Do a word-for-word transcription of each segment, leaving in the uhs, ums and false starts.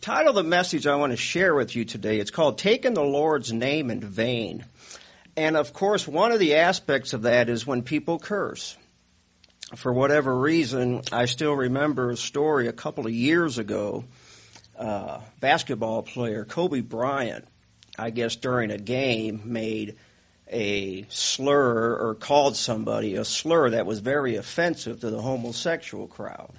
title of the message I want to share with you today, it's called Taking the Lord's Name in Vain. And of course, one of the aspects of that is when people curse. For whatever reason, I still remember a story a couple of years ago. Uh, basketball player Kobe Bryant, I guess during a game, made a slur or called somebody a slur that was very offensive to the homosexual crowd.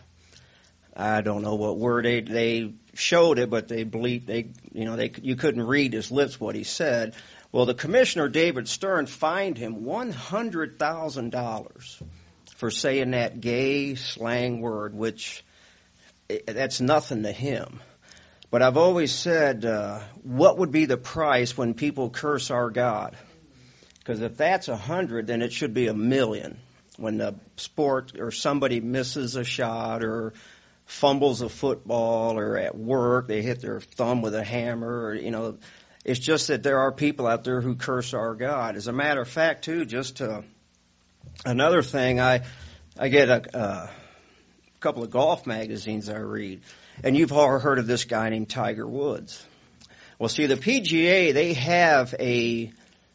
I don't know what word they, they showed it, but they believed they, you know, they you couldn't read his lips what he said. Well, the commissioner, David Stern, fined him one hundred thousand dollars for saying that gay slang word, which that's nothing to him. But I've always said, uh, what would be the price when people curse our God? Because if that's a hundred, then it should be a million. When the sport or somebody misses a shot or fumbles a football, or at work they hit their thumb with a hammer, or, you know, it's just that there are people out there who curse our God. As a matter of fact, too, just to, another thing, I I get a, a couple of golf magazines I read, and you've all heard of this guy named Tiger Woods. Well, see, the P G A, they have a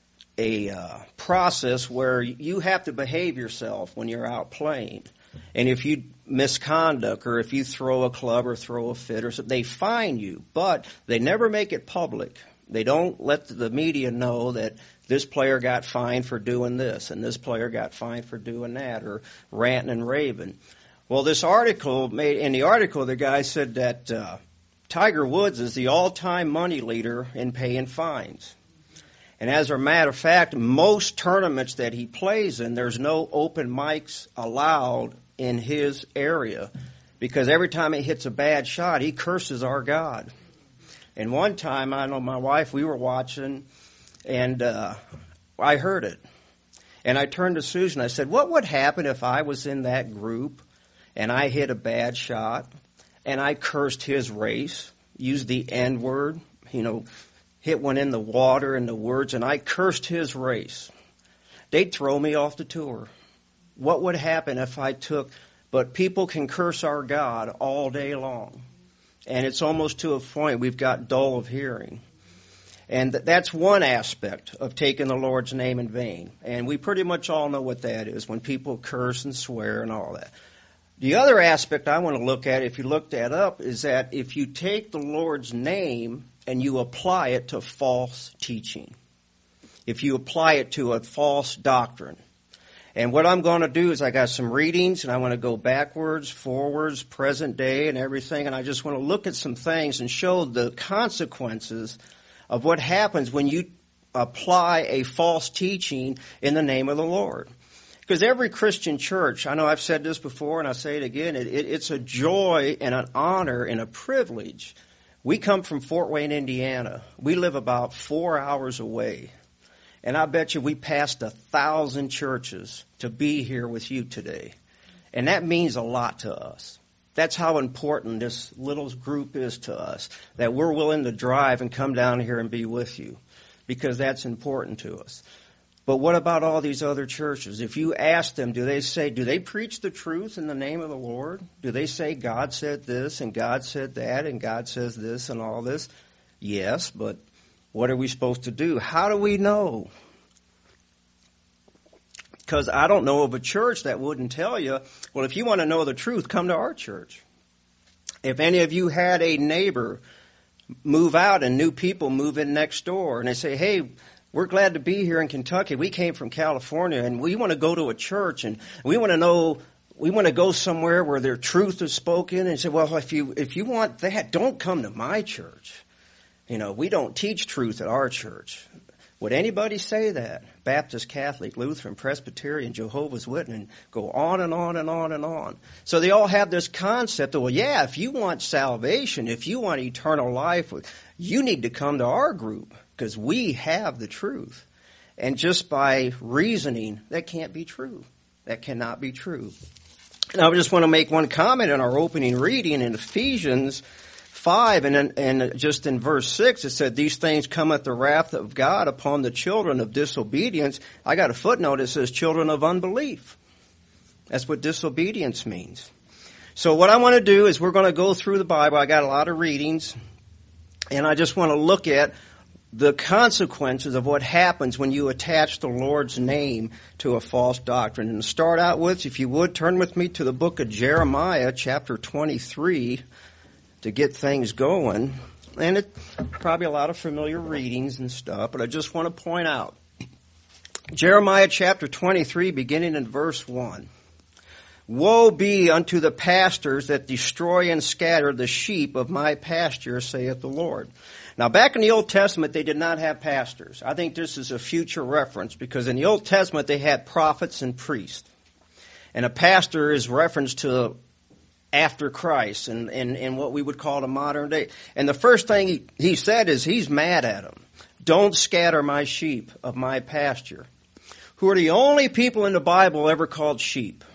a uh, process where you have to behave yourself when you're out playing. And if you misconduct, or if you throw a club or throw a fit or something, they fine you. But they never make it public. They don't let the media know that this player got fined for doing this and this player got fined for doing that, or ranting and raving. Well, this article made in the article, the guy said that uh, Tiger Woods is the all-time money leader in paying fines. And as a matter of fact, most tournaments that he plays in, there's no open mics allowed in his area, because every time he hits a bad shot, he curses our God. And one time, I know my wife, we were watching, and uh, I heard it. And I turned to Susan, I said, what would happen if I was in that group and I hit a bad shot and I cursed his race, used the N-word, you know, hit one in the water and the words, and I cursed his race? They'd throw me off the tour. What would happen if I took, but people can curse our God all day long. And it's almost to a point we've got dull of hearing. And th- that's one aspect of taking the Lord's name in vain. And we pretty much all know what that is, when people curse and swear and all that. The other aspect I want to look at, if you look that up, is that if you take the Lord's name and you apply it to false teaching, if you apply it to a false doctrine. And what I'm going to do is I got some readings, and I want to go backwards, forwards, present day, and everything, and I just want to look at some things and show the consequences of what happens when you apply a false teaching in the name of the Lord. Because every Christian church, I know I've said this before and I'll say it again, it, it, it's a joy and an honor and a privilege. We come from Fort Wayne, Indiana. We live about four hours away. And I bet you we passed a thousand churches to be here with you today. And that means a lot to us. That's how important this little group is to us, that we're willing to drive and come down here and be with you, because that's important to us. But what about all these other churches? If you ask them, do they say, do they preach the truth in the name of the Lord? Do they say God said this and God said that and God says this and all this? Yes, but what are we supposed to do? How do we know? Because I don't know of a church that wouldn't tell you, well, if you want to know the truth, come to our church. If any of you had a neighbor move out and new people move in next door, and they say, hey, we're glad to be here in Kentucky. We came from California, and we want to go to a church, and we want to know, we want to go somewhere where their truth is spoken. And say, well, if you if you want that, don't come to my church. You know, we don't teach truth at our church. Would anybody say that? Baptist, Catholic, Lutheran, Presbyterian, Jehovah's Witness, go on and on and on and on. So they all have this concept of, well, yeah, if you want salvation, if you want eternal life, you need to come to our group because we have the truth. And just by reasoning, that can't be true. That cannot be true. And I just want to make one comment in our opening reading in Ephesians five, and, in, and just in verse six, it said, these things cometh the wrath of God upon the children of disobedience. I got a footnote that says children of unbelief. That's what disobedience means. So what I want to do is we're going to go through the Bible. I got a lot of readings, And I just want to look at the consequences of what happens when you attach the Lord's name to a false doctrine. And to start out with, if you would, turn with me to the book of Jeremiah, chapter twenty-three, to get things going. And it's probably a lot of familiar readings and stuff, but I just want to point out. Jeremiah chapter twenty-three, beginning in verse one. Woe be unto the pastors that destroy and scatter the sheep of my pasture, saith the Lord. Now, back in the Old Testament, they did not have pastors. I think this is a future reference because in the Old Testament, they had prophets and priests. And a pastor is reference to after Christ and, and, and what we would call the modern day. And the first thing he, he said is he's mad at them. Don't scatter my sheep of my pasture. Who are the only people in the Bible ever called sheep?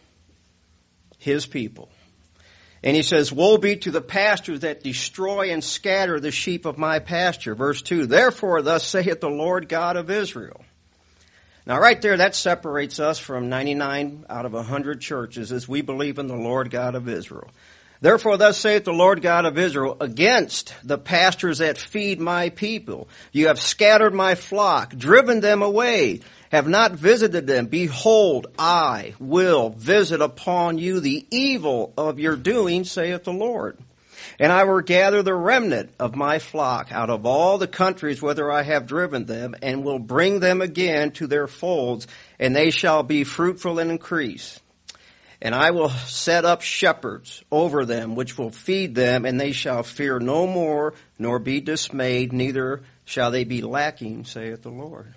His people. And he says, woe be to the pastors that destroy and scatter the sheep of my pasture. Verse two, therefore thus saith the Lord God of Israel. Now right there, that separates us from ninety-nine out of one hundred churches as we believe in the Lord God of Israel. Therefore thus saith the Lord God of Israel, against the pastors that feed my people. You have scattered my flock, driven them away, have not visited them. Behold, I will visit upon you the evil of your doing, saith the Lord. And I will gather the remnant of my flock out of all the countries whither I have driven them, and will bring them again to their folds, and they shall be fruitful and increase. And I will set up shepherds over them, which will feed them, and they shall fear no more, nor be dismayed, neither shall they be lacking, saith the Lord.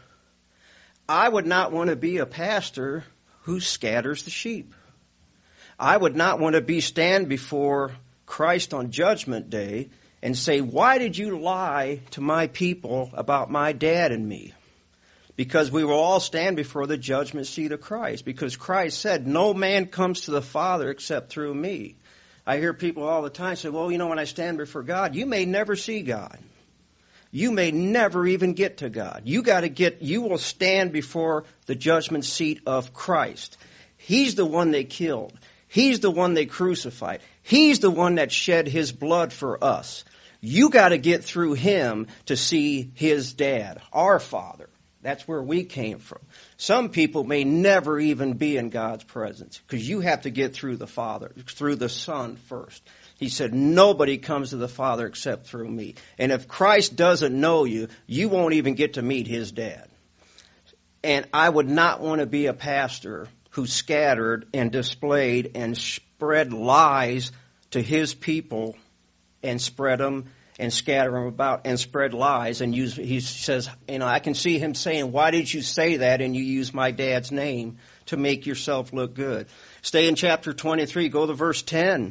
I would not want to be a pastor who scatters the sheep. I would not want to be stand before Christ on Judgment Day and say, why did you lie to my people about my dad and me? Because we will all stand before the judgment seat of Christ. Because Christ said, no man comes to the Father except through me. I hear people all the time say, well, you know, when I stand before God, you may never see God. You may never even get to God. You got to get, you will stand before the judgment seat of Christ. He's the one they killed. He's the one they crucified. He's the one that shed his blood for us. You got to get through him to see his dad, our Father. That's where we came from. Some people may never even be in God's presence because you have to get through the Father, through the Son first. He said, nobody comes to the Father except through me. And if Christ doesn't know you, you won't even get to meet his dad. And I would not want to be a pastor who scattered and displayed and spread lies to his people and spread them and scatter them about and spread lies. And use, he says, you know, I can see him saying, why did you say that and you use my dad's name to make yourself look good? Stay in chapter twenty-three, go to verse ten.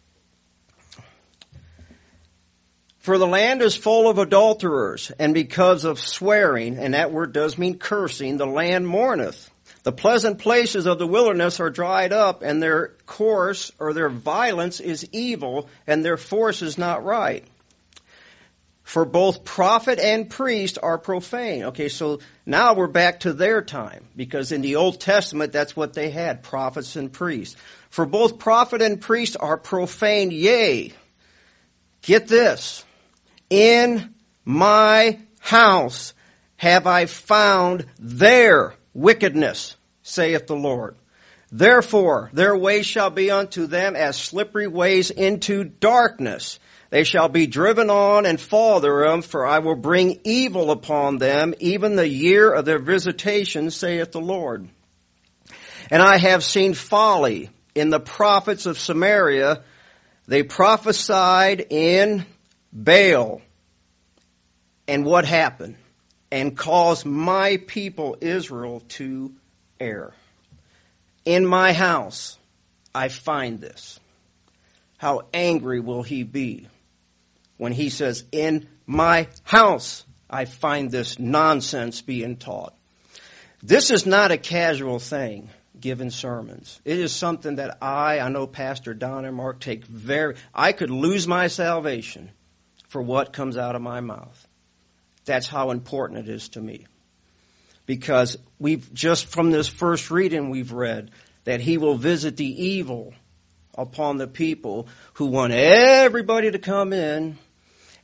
For the land is full of adulterers, and because of swearing, and that word does mean cursing, the land mourneth. The pleasant places of the wilderness are dried up, and their course or their violence is evil, and their force is not right. For both prophet and priest are profane. Okay, so now we're back to their time, because in the Old Testament, that's what they had, prophets and priests. For both prophet and priest are profane, yea, get this, in my house have I found their wickedness, saith the Lord. Therefore, their way shall be unto them as slippery ways into darkness. They shall be driven on and fall thereof, for I will bring evil upon them, even the year of their visitation, saith the Lord. And I have seen folly in the prophets of Samaria. They prophesied in Baal. And what happened? And caused my people Israel to err. In my house I find this. How angry will he be when he says, in my house I find this nonsense being taught. This is not a casual thing, giving sermons. It is something that I, I know Pastor Don and Mark take very, I could lose my salvation for what comes out of my mouth. That's how important it is to me. Because we've just from this first reading we've read that he will visit the evil upon the people who want everybody to come in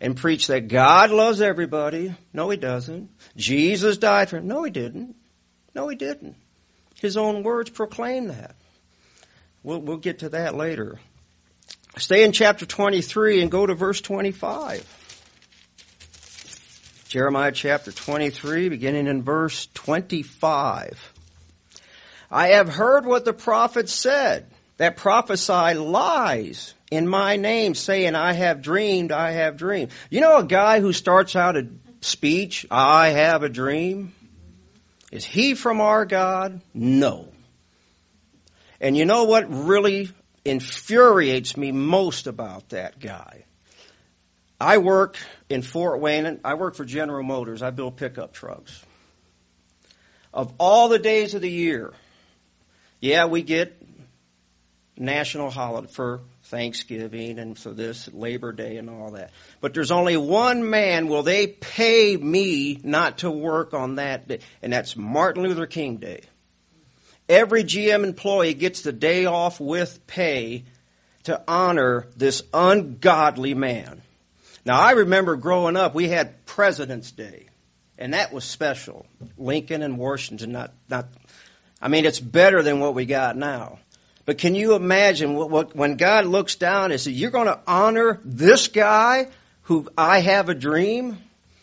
and preach that God loves everybody. No, he doesn't. Jesus died for him. No, he didn't. No, he didn't. His own words proclaim that. We'll, we'll get to that later. Stay in chapter twenty-three and go to verse twenty-five. Jeremiah chapter twenty-three, beginning in verse twenty-five. I have heard what the prophets said, that prophesy lies in my name, saying, I have dreamed, I have dreamed. You know a guy who starts out a speech, I have a dream? Is he from our God? No. And you know what really infuriates me most about that guy? I work in Fort Wayne. I work for General Motors. I build pickup trucks. Of all the days of the year, yeah, we get national holiday for Thanksgiving and for this Labor Day and all that. But there's only one man will they pay me not to work on that day, and that's Martin Luther King Day. Every G M employee gets the day off with pay to honor this ungodly man. Now, I remember growing up, we had President's Day, and that was special. Lincoln and Washington, not, not, I mean, it's better than what we got now. But can you imagine what, what, when God looks down and says, you're going to honor this guy who I have a dream?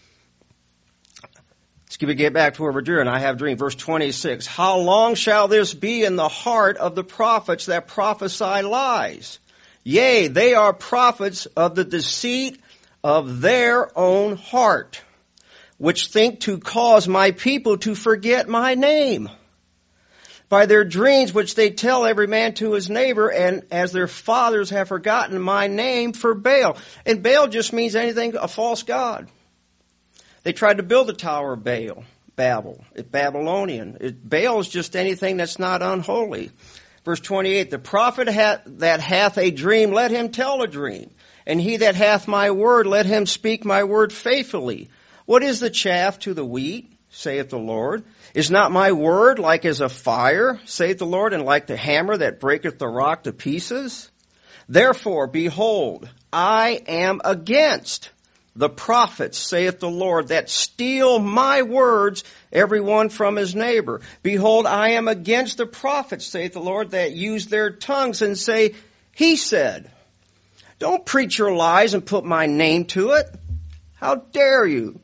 Let's get back to where we're doing. I have a dream. Verse twenty-six. How long shall this be in the heart of the prophets that prophesy lies? Yea, they are prophets of the deceit of their own heart, which think to cause my people to forget my name. By their dreams which they tell every man to his neighbor, and as their fathers have forgotten my name for Baal. And Baal just means anything, a false god. They tried to build the Tower of Baal, Babel. It's Babylonian. It, Baal is just anything that's not unholy. Verse twenty-eight, the prophet hath, that hath a dream, let him tell a dream. And he that hath my word, let him speak my word faithfully. What is the chaff to the wheat, saith the Lord? Is not my word like as a fire, saith the Lord, and like the hammer that breaketh the rock to pieces? Therefore, behold, I am against the prophets, saith the Lord, that steal my words, every one from his neighbor. Behold, I am against the prophets, saith the Lord, that use their tongues and say, he said. Don't preach your lies and put my name to it. How dare you?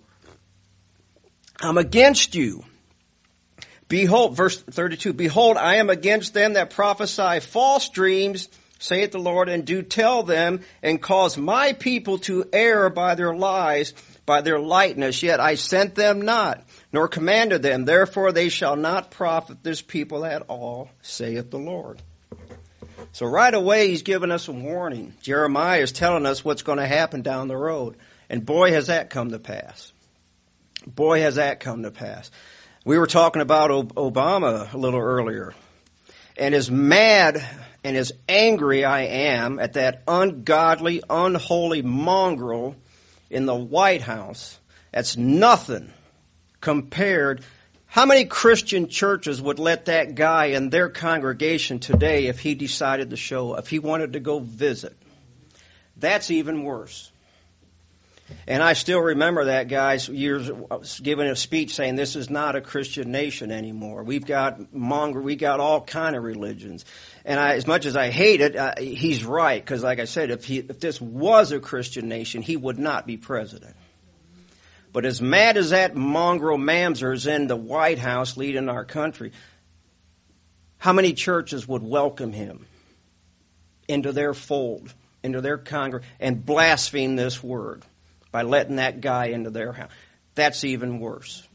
I'm against you. Behold, verse thirty-two, behold, I am against them that prophesy false dreams, saith the Lord, and do tell them, and cause my people to err by their lies, by their lightness. Yet I sent them not, nor commanded them. Therefore they shall not profit this people at all, saith the Lord. So right away he's giving us a warning. Jeremiah is telling us what's going to happen down the road. And boy, has that come to pass. Boy, has that come to pass. We were talking about Obama a little earlier. And as mad and as angry I am at that ungodly, unholy mongrel in the White House, that's nothing compared. How many Christian churches would let that guy in their congregation today if he decided to show, if he wanted to go visit? That's even worse. And I still remember that guy's years giving a speech saying this is not a Christian nation anymore. We've got monger, we got all kind of religions. And I, as much as I hate it, uh, he's right, because like I said, if he, if this was a Christian nation, he would not be president. But as mad as that mongrel mamzer is in the White House leading our country, how many churches would welcome him into their fold, into their congregation, and blaspheme this word by letting that guy into their house? That's even worse.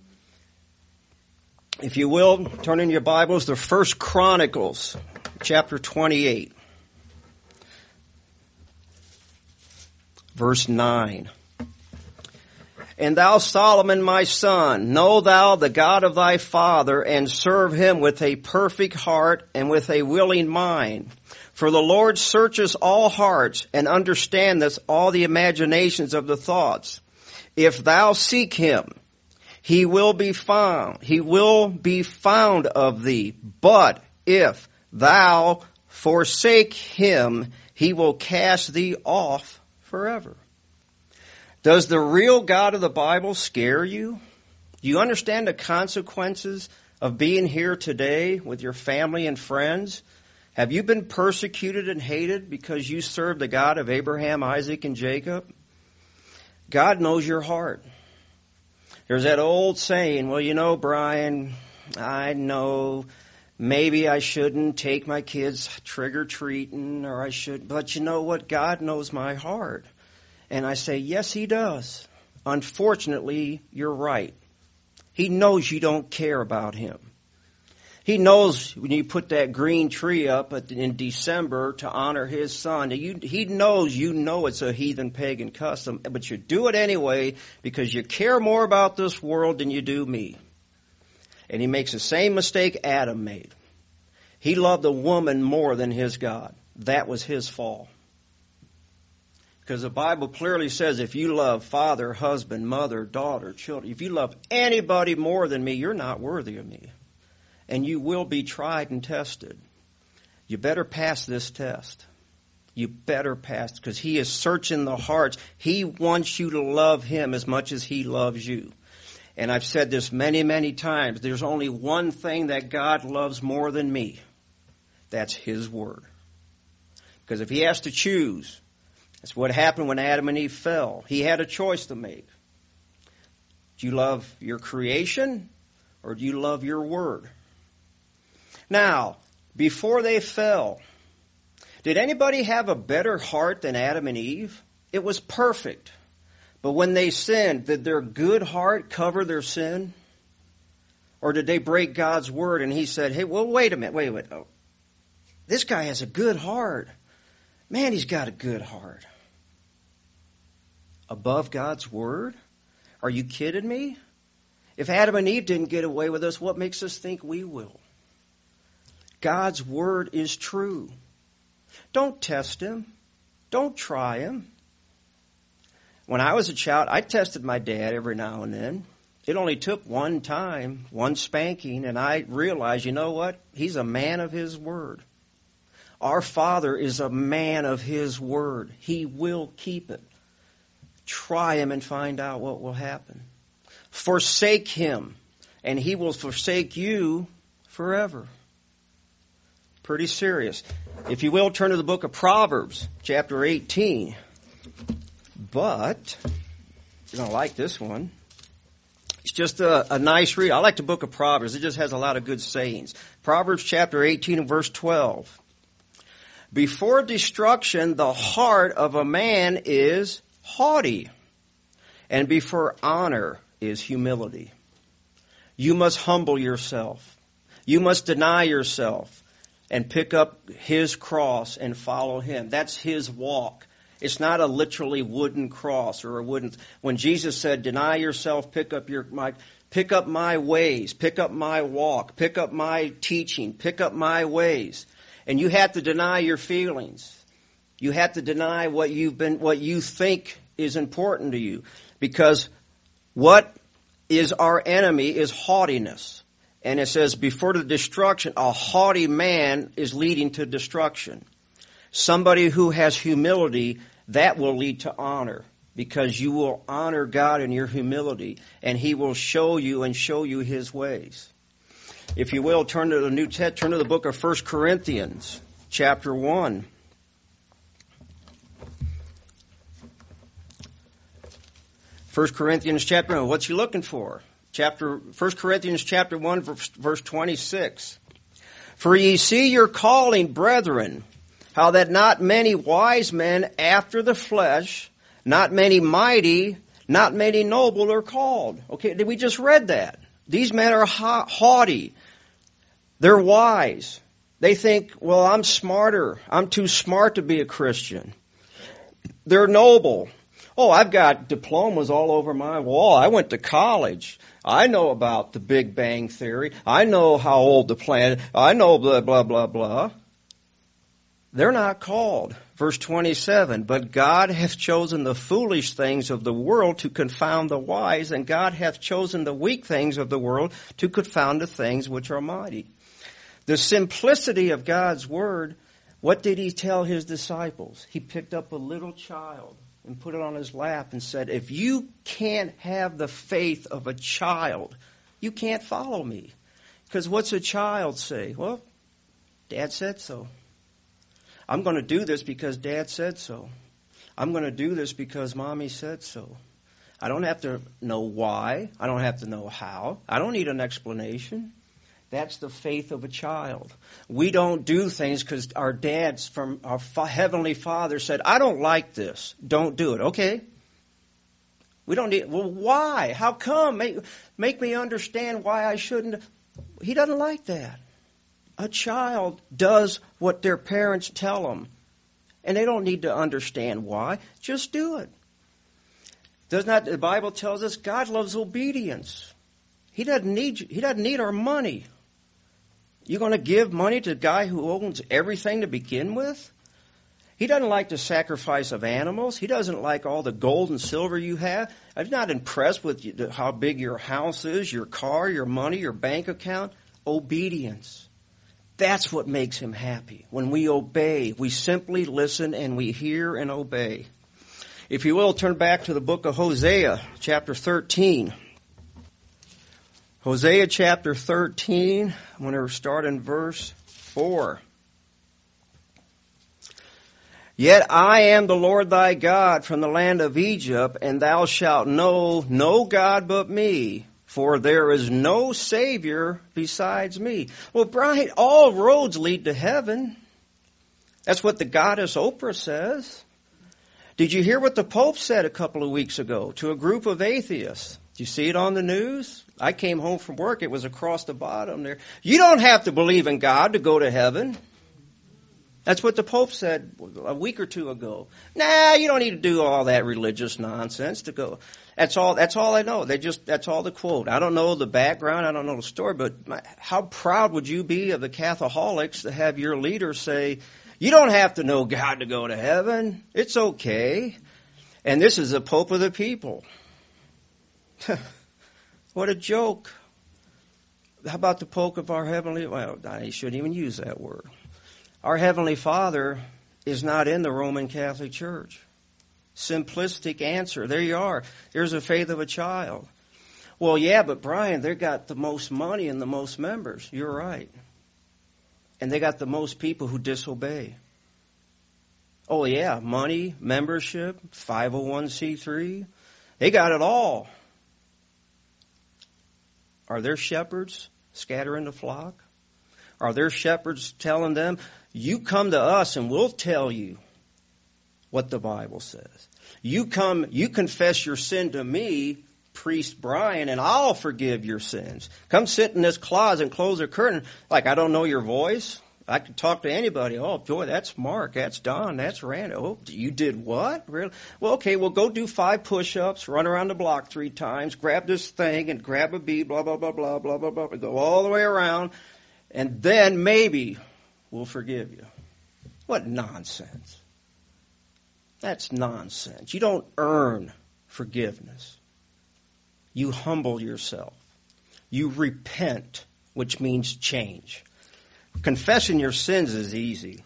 If you will, turn in your Bibles to First Chronicles, chapter twenty-eight, verse nine. And thou, Solomon, my son, know thou the God of thy father, and serve him with a perfect heart and with a willing mind. For the Lord searches all hearts, and understandeth all the imaginations of the thoughts. If thou seek him, he will be found. He will be found of thee. But if thou forsake him, he will cast thee off forever. Does the real God of the Bible scare you? Do you understand the consequences of being here today with your family and friends? Have you been persecuted and hated because you serve the God of Abraham, Isaac, and Jacob? God knows your heart. There's that old saying, well, you know, Brian, I know maybe I shouldn't take my kids trick-or-treating, or I should, but you know what? God knows my heart. And I say, yes, He does. Unfortunately, you're right. He knows you don't care about Him. He knows when you put that green tree up in December to honor His Son, He knows you know it's a heathen pagan custom, but you do it anyway because you care more about this world than you do me. And He makes the same mistake Adam made. He loved a woman more than his God. That was his fall. Because the Bible clearly says if you love father, husband, mother, daughter, children, if you love anybody more than me, you're not worthy of me. And you will be tried and tested. You better pass this test. You better pass, because He is searching the hearts. He wants you to love Him as much as He loves you. And I've said this many, many times. There's only one thing that God loves more than me. That's His Word. Because if He has to choose, that's what happened when Adam and Eve fell. He had a choice to make. Do you love your creation, or do you love your Word? Now, before they fell, did anybody have a better heart than Adam and Eve? It was perfect. But when they sinned, did their good heart cover their sin? Or did they break God's word and He said, hey, well, wait a minute, wait a minute. Oh, this guy has a good heart. Man, he's got a good heart. Above God's word? Are you kidding me? If Adam and Eve didn't get away with us, what makes us think we will? God's word is true. Don't test Him. Don't try Him. When I was a child, I tested my dad every now and then. It only took one time, one spanking, and I realized, you know what? He's a man of His word. Our Father is a man of His word. He will keep it. Try Him and find out what will happen. Forsake Him, and He will forsake you forever. Pretty serious. If you will, turn to the book of Proverbs, chapter eighteen. But, you're going to like this one. It's just a, a nice read. I like the book of Proverbs. It just has a lot of good sayings. Proverbs chapter eighteen and verse twelve. Before destruction, the heart of a man is haughty, and before honor is humility. You must humble yourself. You must deny yourself and pick up His cross and follow Him. That's His walk. It's not a literally wooden cross or a wooden. When Jesus said, "Deny yourself, pick up your my, pick up my ways, pick up my walk, pick up my teaching, pick up my ways," and you have to deny your feelings. You have to deny what you've been, what you think is important to you, because what is our enemy is haughtiness. And it says, before the destruction, a haughty man is leading to destruction. Somebody who has humility, that will lead to honor, because you will honor God in your humility, and He will show you and show you His ways. If you will, turn to the New Testament, turn to the book of First Corinthians, chapter one. First Corinthians chapter one. What you looking for? Chapter First Corinthians chapter one, verse twenty-six. For ye see your calling, brethren, how that not many wise men after the flesh, not many mighty, not many noble are called. Okay, we just read that. These men are ha- haughty. They're wise. They think, well, I'm smarter. I'm too smart to be a Christian. They're noble. Oh, I've got diplomas all over my wall. I went to college. I know about the Big Bang Theory. I know how old the planet. I know blah, blah, blah, blah. They're not called. Verse twenty-seven, but God hath chosen the foolish things of the world to confound the wise, and God hath chosen the weak things of the world to confound the things which are mighty. The simplicity of God's word, what did He tell His disciples? He picked up a little child and put it on his lap and said, if you can't have the faith of a child, you can't follow me. Because what's a child say? Well, Dad said so. I'm going to do this because Dad said so. I'm going to do this because Mommy said so. I don't have to know why. I don't have to know how. I don't need an explanation. That's the faith of a child. We don't do things because our dads from our fa- Heavenly Father said, I don't like this. Don't do it. Okay. We don't need, well, why? How come? Make, make me understand why I shouldn't. He doesn't like that. A child does what their parents tell them. And they don't need to understand why. Just do it. Does not the Bible tells us God loves obedience. He doesn't need, he doesn't need our money. You're going to give money to a guy who owns everything to begin with? He doesn't like the sacrifice of animals. He doesn't like all the gold and silver you have. I'm not impressed with you, how big your house is, your car, your money, your bank account. Obedience. That's what makes him happy. When we obey, we simply listen and we hear and obey. If you will, turn back to the book of Hosea, chapter thirteen. Hosea chapter thirteen, I'm going to start in verse four. Yet I am the Lord thy God from the land of Egypt, and thou shalt know no God but me, for there is no Savior besides me. Well, Brian, all roads lead to heaven. That's what the goddess Oprah says. Did you hear what the Pope said a couple of weeks ago to a group of atheists? Did you see it on the news? I came home from work. It was across the bottom there. You don't have to believe in God to go to heaven. That's what the Pope said a week or two ago. Nah, you don't need to do all that religious nonsense to go. That's all, that's all I know. They just, that's all the quote. I don't know the background. I don't know the story, but my, how proud would you be of the Catholics to have your leader say, you don't have to know God to go to heaven. It's okay. And this is the Pope of the people. What a joke. How about the Pope of our Heavenly, well, I shouldn't even use that word. Our Heavenly Father is not in the Roman Catholic Church. Simplistic answer. There you are. There's the faith of a child. Well, yeah, but Brian, they got the most money and the most members. You're right. And they got the most people who disobey. Oh, yeah, money, membership, five oh one c three. They got it all. Are there shepherds scattering the flock? Are there shepherds telling them, you come to us and we'll tell you what the Bible says. You come, you confess your sin to me, Priest Brian, and I'll forgive your sins. Come sit in this closet and close the curtain like I don't know your voice. I could talk to anybody. Oh, boy, that's Mark. That's Don. That's Randy. Oh, you did what? Really? Well, okay, well, go do five push-ups, run around the block three times, grab this thing and grab a bead, blah, blah, blah, blah, blah, blah, blah, go all the way around, and then maybe we'll forgive you. What nonsense. That's nonsense. You don't earn forgiveness. You humble yourself. You repent, which means change. Confessing your sins is easy.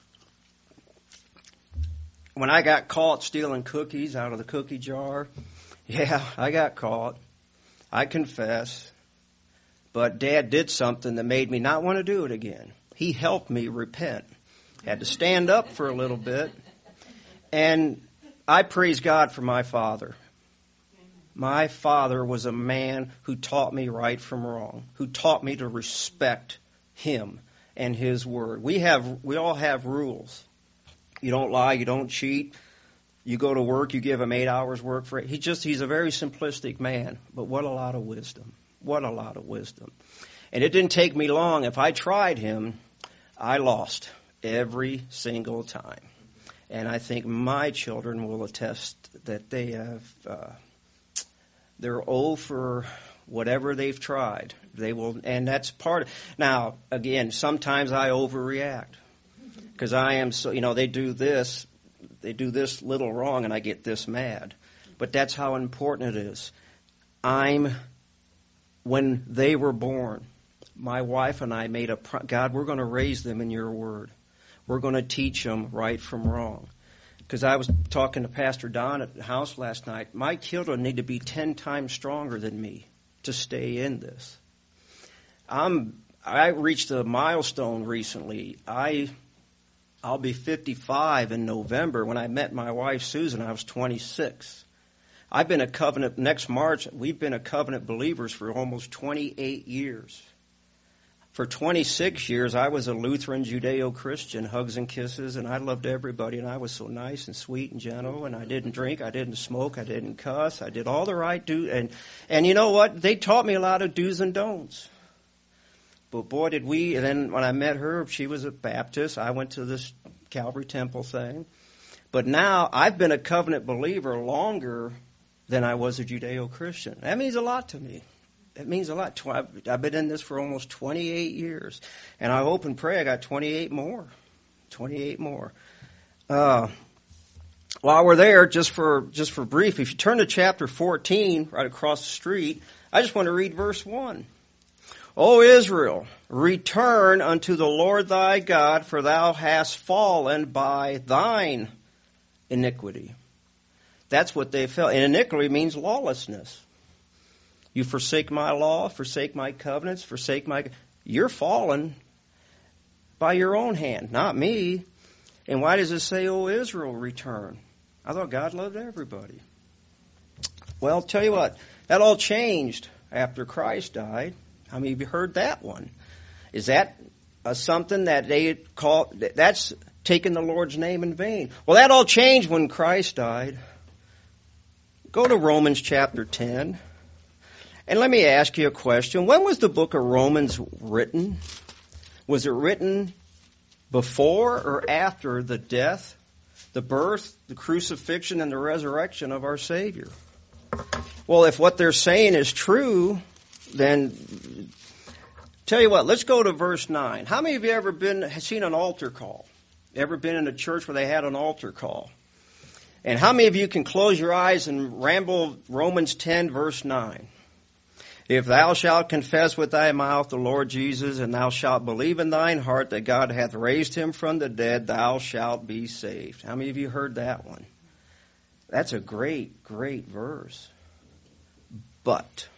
When I got caught stealing cookies out of the cookie jar, yeah, I got caught. I confess. But Dad did something that made me not want to do it again. He helped me repent. Had to stand up for a little bit. And I praise God for my father. My father was a man who taught me right from wrong, who taught me to respect him and his word. We have, we all have rules. You don't lie, you don't cheat. You go to work, you give him eight hours work for it. He just, he's a very simplistic man, but what a lot of wisdom. What a lot of wisdom. And it didn't take me long. If I tried him, I lost every single time. And I think my children will attest that they have, uh, they're oh for whatever they've tried. They will, and that's part of, now, again, sometimes I overreact. Because I am so, you know, they do this, they do this little wrong and I get this mad. But that's how important it is. I'm, when they were born, my wife and I made a, God, we're going to raise them in your word. We're going to teach them right from wrong. Because I was talking to Pastor Don at the house last night. My children need to be ten times stronger than me to stay in this. I'm, I reached a milestone recently. I, I'll be fifty-five in November. When I met my wife, Susan, I was twenty-six. I've been a covenant, next March, we've been a covenant believers for almost twenty-eight years. For twenty-six years, I was a Lutheran Judeo-Christian, hugs and kisses, and I loved everybody, and I was so nice and sweet and gentle, and I didn't drink, I didn't smoke, I didn't cuss, I did all the right do, and and you know what? They taught me a lot of do's and don'ts. But boy, did we, and then when I met her, she was a Baptist, I went to this Calvary Temple thing. But now, I've been a covenant believer longer than I was a Judeo-Christian. That means a lot to me. It means a lot. I've been in this for almost twenty-eight years. And I hope and pray I got twenty-eight more. twenty-eight more. Uh, while we're there, just for just for brief, if you turn to chapter fourteen, right across the street, I just want to read verse one. O Israel, return unto the Lord thy God, for thou hast fallen by thine iniquity. That's what they felt. And iniquity means lawlessness. You forsake my law, forsake my covenants, forsake my... You're fallen by your own hand, not me. And why does it say, O Israel, return? I thought God loved everybody. Well, tell you what, that all changed after Christ died. How many of you heard that one? Is that uh, something that they call... That's taking the Lord's name in vain. Well, that all changed when Christ died. Go to Romans chapter ten. And let me ask you a question. When was the book of Romans written? Was it written before or after the death, the birth, the crucifixion, and the resurrection of our Savior? Well, if what they're saying is true, then tell you what, let's go to verse nine. How many of you ever been seen an altar call? Ever been in a church where they had an altar call? And how many of you can close your eyes and ramble Romans ten, verse nine? If thou shalt confess with thy mouth the Lord Jesus, and thou shalt believe in thine heart that God hath raised him from the dead, thou shalt be saved. How many of you heard that one? That's a great, great verse. But,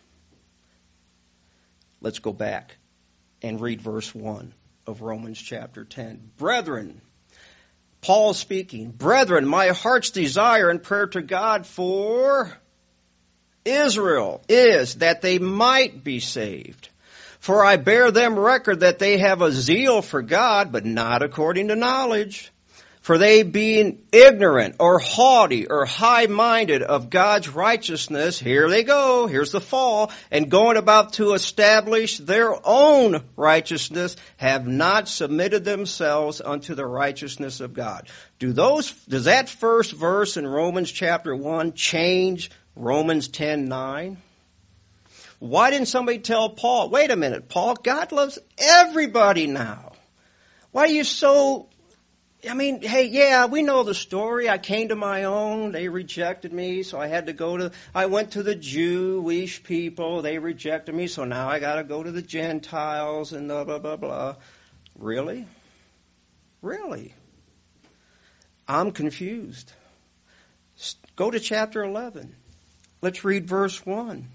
let's go back and read verse one of Romans chapter ten. Brethren, Paul speaking, brethren, my heart's desire and prayer to God for Israel is that they might be saved. For I bear them record that they have a zeal for God, but not according to knowledge. For they being ignorant or haughty or high-minded of God's righteousness, here they go, here's the fall, and going about to establish their own righteousness, have not submitted themselves unto the righteousness of God. Do those, does that first verse in Romans chapter one change Romans ten nine? Why didn't somebody tell Paul, wait a minute, Paul, God loves everybody now. Why are you so, I mean, hey, yeah, we know the story. I came to my own. They rejected me, so I had to go to, I went to the Jewish people. They rejected me, so now I got to go to the Gentiles and blah, blah, blah, blah. Really? Really? I'm confused. Go to chapter eleven. Let's read verse one.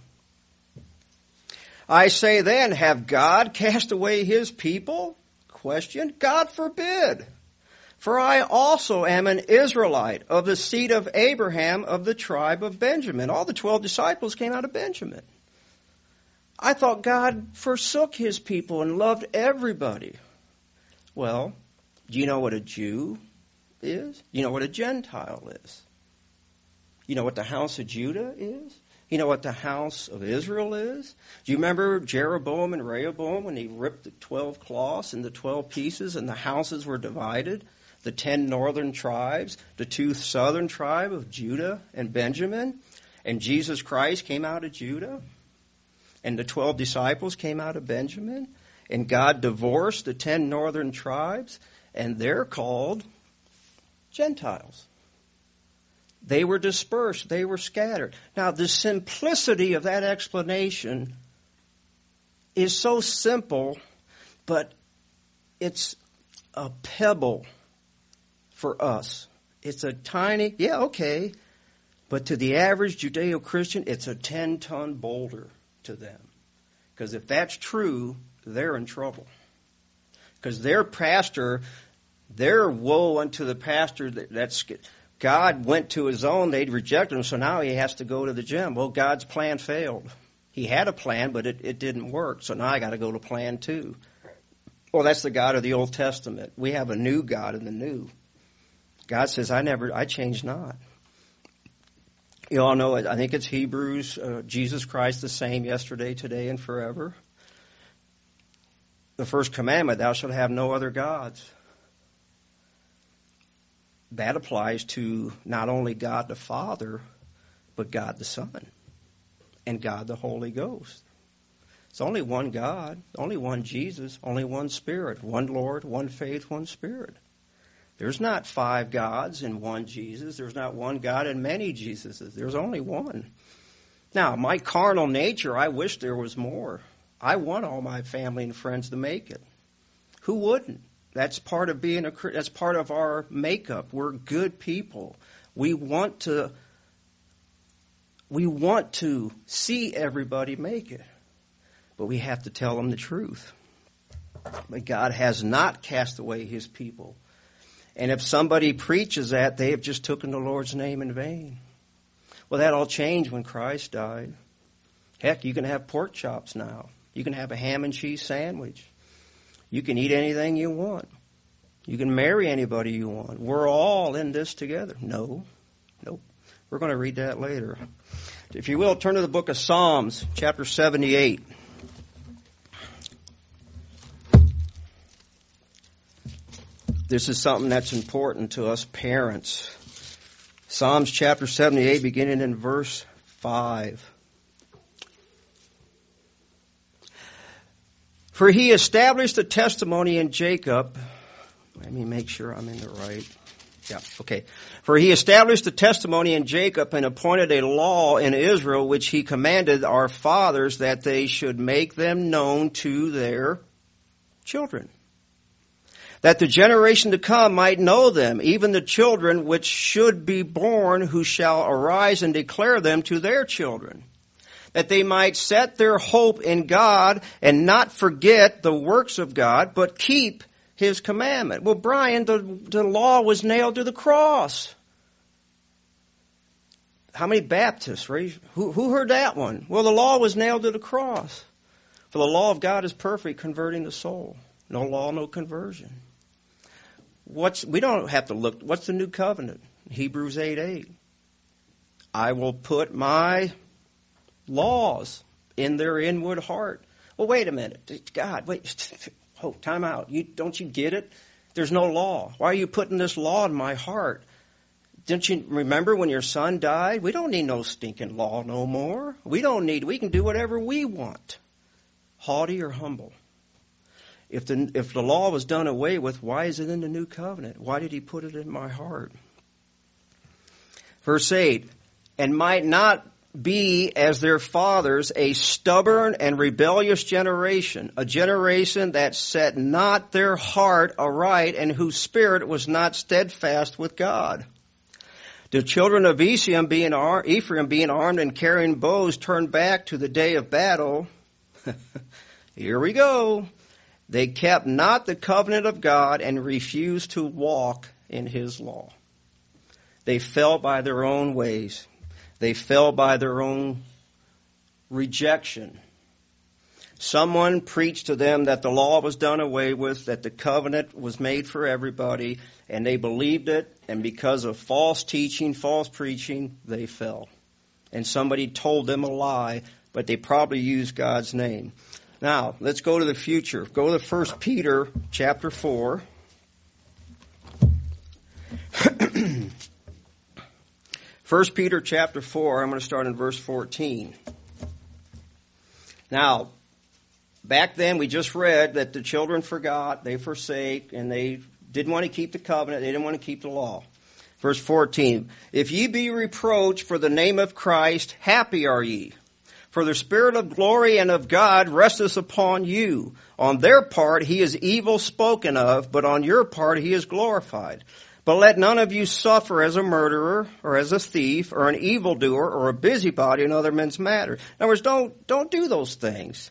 I say then, have God cast away his people? Question. God forbid. For I also am an Israelite of the seed of Abraham of the tribe of Benjamin. All the twelve disciples came out of Benjamin. I thought God forsook his people and loved everybody. Well, do you know what a Jew is? You know what a Gentile is? You know what the house of Judah is? You know what the house of Israel is? Do you remember Jeroboam and Rehoboam when he ripped the twelve cloths into twelve pieces and the houses were divided? The ten northern tribes, the two southern tribes of Judah and Benjamin, and Jesus Christ came out of Judah, and the twelve disciples came out of Benjamin, and God divorced the ten northern tribes, and they're called Gentiles. They were dispersed. They were scattered. Now, the simplicity of that explanation is so simple, but it's a pebble for us It's a tiny, yeah, okay. But to the average Judeo-Christian, it's a ten-ton boulder to them. Because if that's true, they're in trouble. Because their pastor, their woe unto the pastor, that's God went to his own, they'd rejected him, so now he has to go to the gym. Well, God's plan failed. He had a plan, but it, it didn't work, so now I got to go to plan two. Well, that's the God of the Old Testament. We have a new God in the new. God says, I never, I change not. You all know it. I think it's Hebrews, uh, Jesus Christ the same yesterday, today, and forever. The first commandment, thou shalt have no other gods. That applies to not only God the Father, but God the Son and God the Holy Ghost. It's only one God, only one Jesus, only one Spirit, one Lord, one faith, one Spirit. There's not five gods in one Jesus. There's not one God in many Jesuses. There's only one. Now, my carnal nature, I wish there was more. I want all my family and friends to make it. Who wouldn't? That's part of being a that's part of our makeup. We're good people. We want to we want to see everybody make it. But we have to tell them the truth. But God has not cast away his people. And if somebody preaches that, they have just taken the Lord's name in vain. Well, that all changed when Christ died. Heck, you can have pork chops now. You can have a ham and cheese sandwich. You can eat anything you want. You can marry anybody you want. We're all in this together. No. Nope. We're going to read that later. If you will, turn to the book of Psalms, chapter seventy-eight. This is something that's important to us parents. Psalms chapter seventy-eight, beginning in verse five. For he established a testimony in Jacob. Let me make sure I'm in the right. Yeah, okay. For he established a testimony in Jacob and appointed a law in Israel, which he commanded our fathers that they should make them known to their children, that the generation to come might know them, even the children which should be born, who shall arise and declare them to their children, that they might set their hope in God and not forget the works of God, but keep his commandment. Well, Brian, the, the law was nailed to the cross. How many Baptists? Raise, who, who heard that one? Well, the law was nailed to the cross. For the law of God is perfect, converting the soul. No law, no conversion. What's, we don't have to look. What's the new covenant? Hebrews eight eight. I will put my laws in their inward heart. Well, wait a minute. God, wait. Oh, time out. You, don't you get it? There's no law. Why are you putting this law in my heart? Didn't you remember when your son died? We don't need no stinking law no more. We don't need, we can do whatever we want. Haughty or humble. If the, if the law was done away with, why is it in the new covenant? Why did he put it in my heart? Verse eight, and might not be as their fathers, a stubborn and rebellious generation, a generation that set not their heart aright and whose spirit was not steadfast with God. The children of Ephraim being, ar- Ephraim being armed and carrying bows turned back to the day of battle. Here we go. They kept not the covenant of God and refused to walk in his law. They fell by their own ways. They fell by their own rejection. Someone preached to them that the law was done away with, that the covenant was made for everybody, and they believed it, and because of false teaching, false preaching, they fell. And somebody told them a lie, but they probably used God's name. Now, let's go to the future. Go to First Peter chapter four. First Peter chapter four, I'm going to start in verse fourteen. Now, back then we just read that the children forgot, they forsake, and they didn't want to keep the covenant, they didn't want to keep the law. Verse fourteen, if ye be reproached for the name of Christ, happy are ye. For the Spirit of glory and of God resteth upon you. On their part he is evil spoken of, but on your part he is glorified. But let none of you suffer as a murderer, or as a thief, or an evildoer, or a busybody in other men's matters. In other words, don't, don't do those things.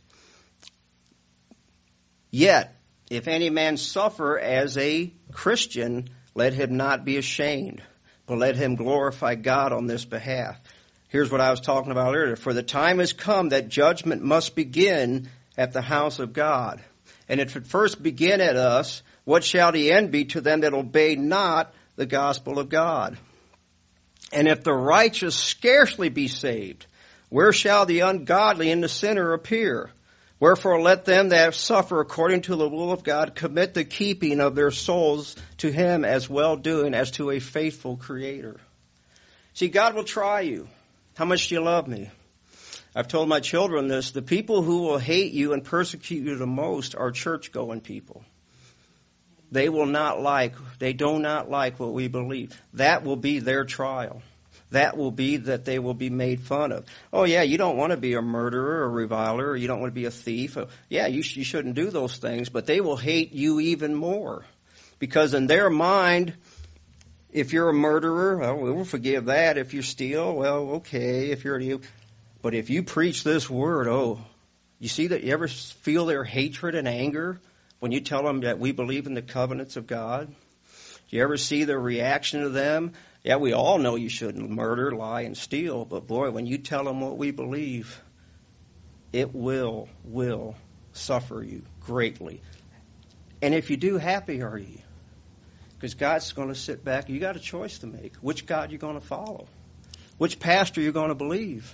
Yet, if any man suffer as a Christian, let him not be ashamed, but let him glorify God on this behalf. Here's what I was talking about earlier. For the time has come that judgment must begin at the house of God. And if it first begin at us, what shall the end be to them that obey not the gospel of God? And if the righteous scarcely be saved, where shall the ungodly and the sinner appear? Wherefore let them that suffer according to the will of God commit the keeping of their souls to him as well doing as to a faithful Creator. See, God will try you. How much do you love me? I've told my children this. The people who will hate you and persecute you the most are church-going people. They will not like, they do not like what we believe. That will be their trial. That will be that they will be made fun of. Oh, yeah, you don't want to be a murderer or a reviler, or you don't want to be a thief. Yeah, you, sh- you shouldn't do those things, but they will hate you even more. Because in their mind, if you're a murderer, well, we'll forgive that. If you steal, well, okay. If you're a, but if you preach this word, oh, you see that, you ever feel their hatred and anger when you tell them that we believe in the covenants of God? Do you ever see their reaction to them? Yeah, we all know you shouldn't murder, lie, and steal, but boy, when you tell them what we believe, it will, will suffer you greatly. And if you do, happy are you? Because God's going to sit back. You got a choice to make. Which God you're going to follow? Which pastor you're going to believe?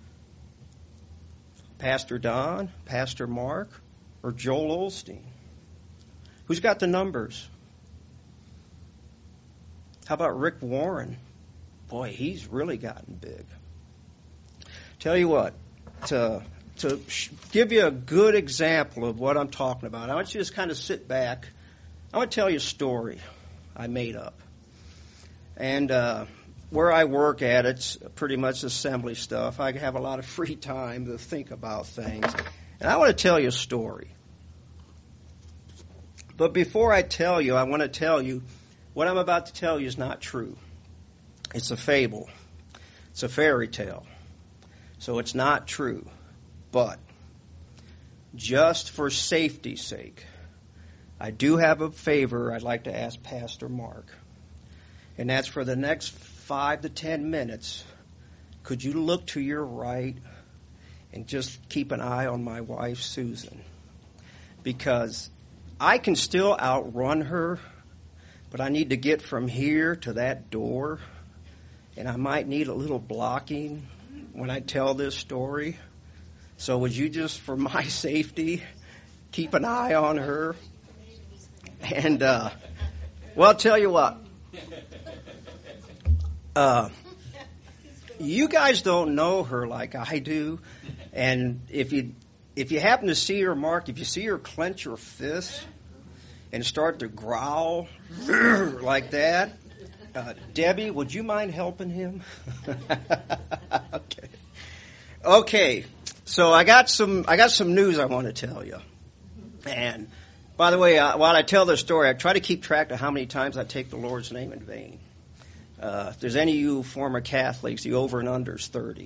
Pastor Don, Pastor Mark, or Joel Osteen? Who's got the numbers? How about Rick Warren? Boy, he's really gotten big. Tell you what, to, to give you a good example of what I'm talking about, I want you to just kind of sit back. I want to tell you a story I made up. And uh, where I work at, it's pretty much assembly stuff. I have a lot of free time to think about things. And I want to tell you a story. But before I tell you, I want to tell you, what I'm about to tell you is not true. It's a fable. It's a fairy tale. So it's not true. But just for safety's sake, I do have a favor I'd like to ask Pastor Mark. And that's for the next five to ten minutes, could you look to your right and just keep an eye on my wife, Susan? Because I can still outrun her, but I need to get from here to that door, and I might need a little blocking when I tell this story. So would you just, for my safety, keep an eye on her? And, uh, well, I'll tell you what. Uh, you guys don't know her like I do, and if you if you happen to see her, Mark, if you see her clench her fist and start to growl like that, uh, Debbie, would you mind helping him? Okay. Okay. So I got some I got some news I want to tell you. And by the way, uh, while I tell this story, I try to keep track of how many times I take the Lord's name in vain. Uh, if there's any of you former Catholics, the over and under is thirty.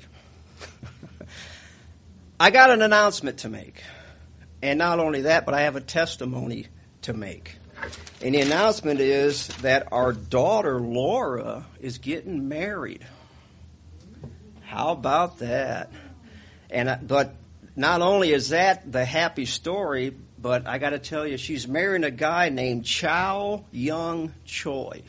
I got an announcement to make. And not only that, but I have a testimony to make. And the announcement is that our daughter, Laura, is getting married. How about that? And but not only is that the happy story, but I got to tell you, she's marrying a guy named Chow Young Choi.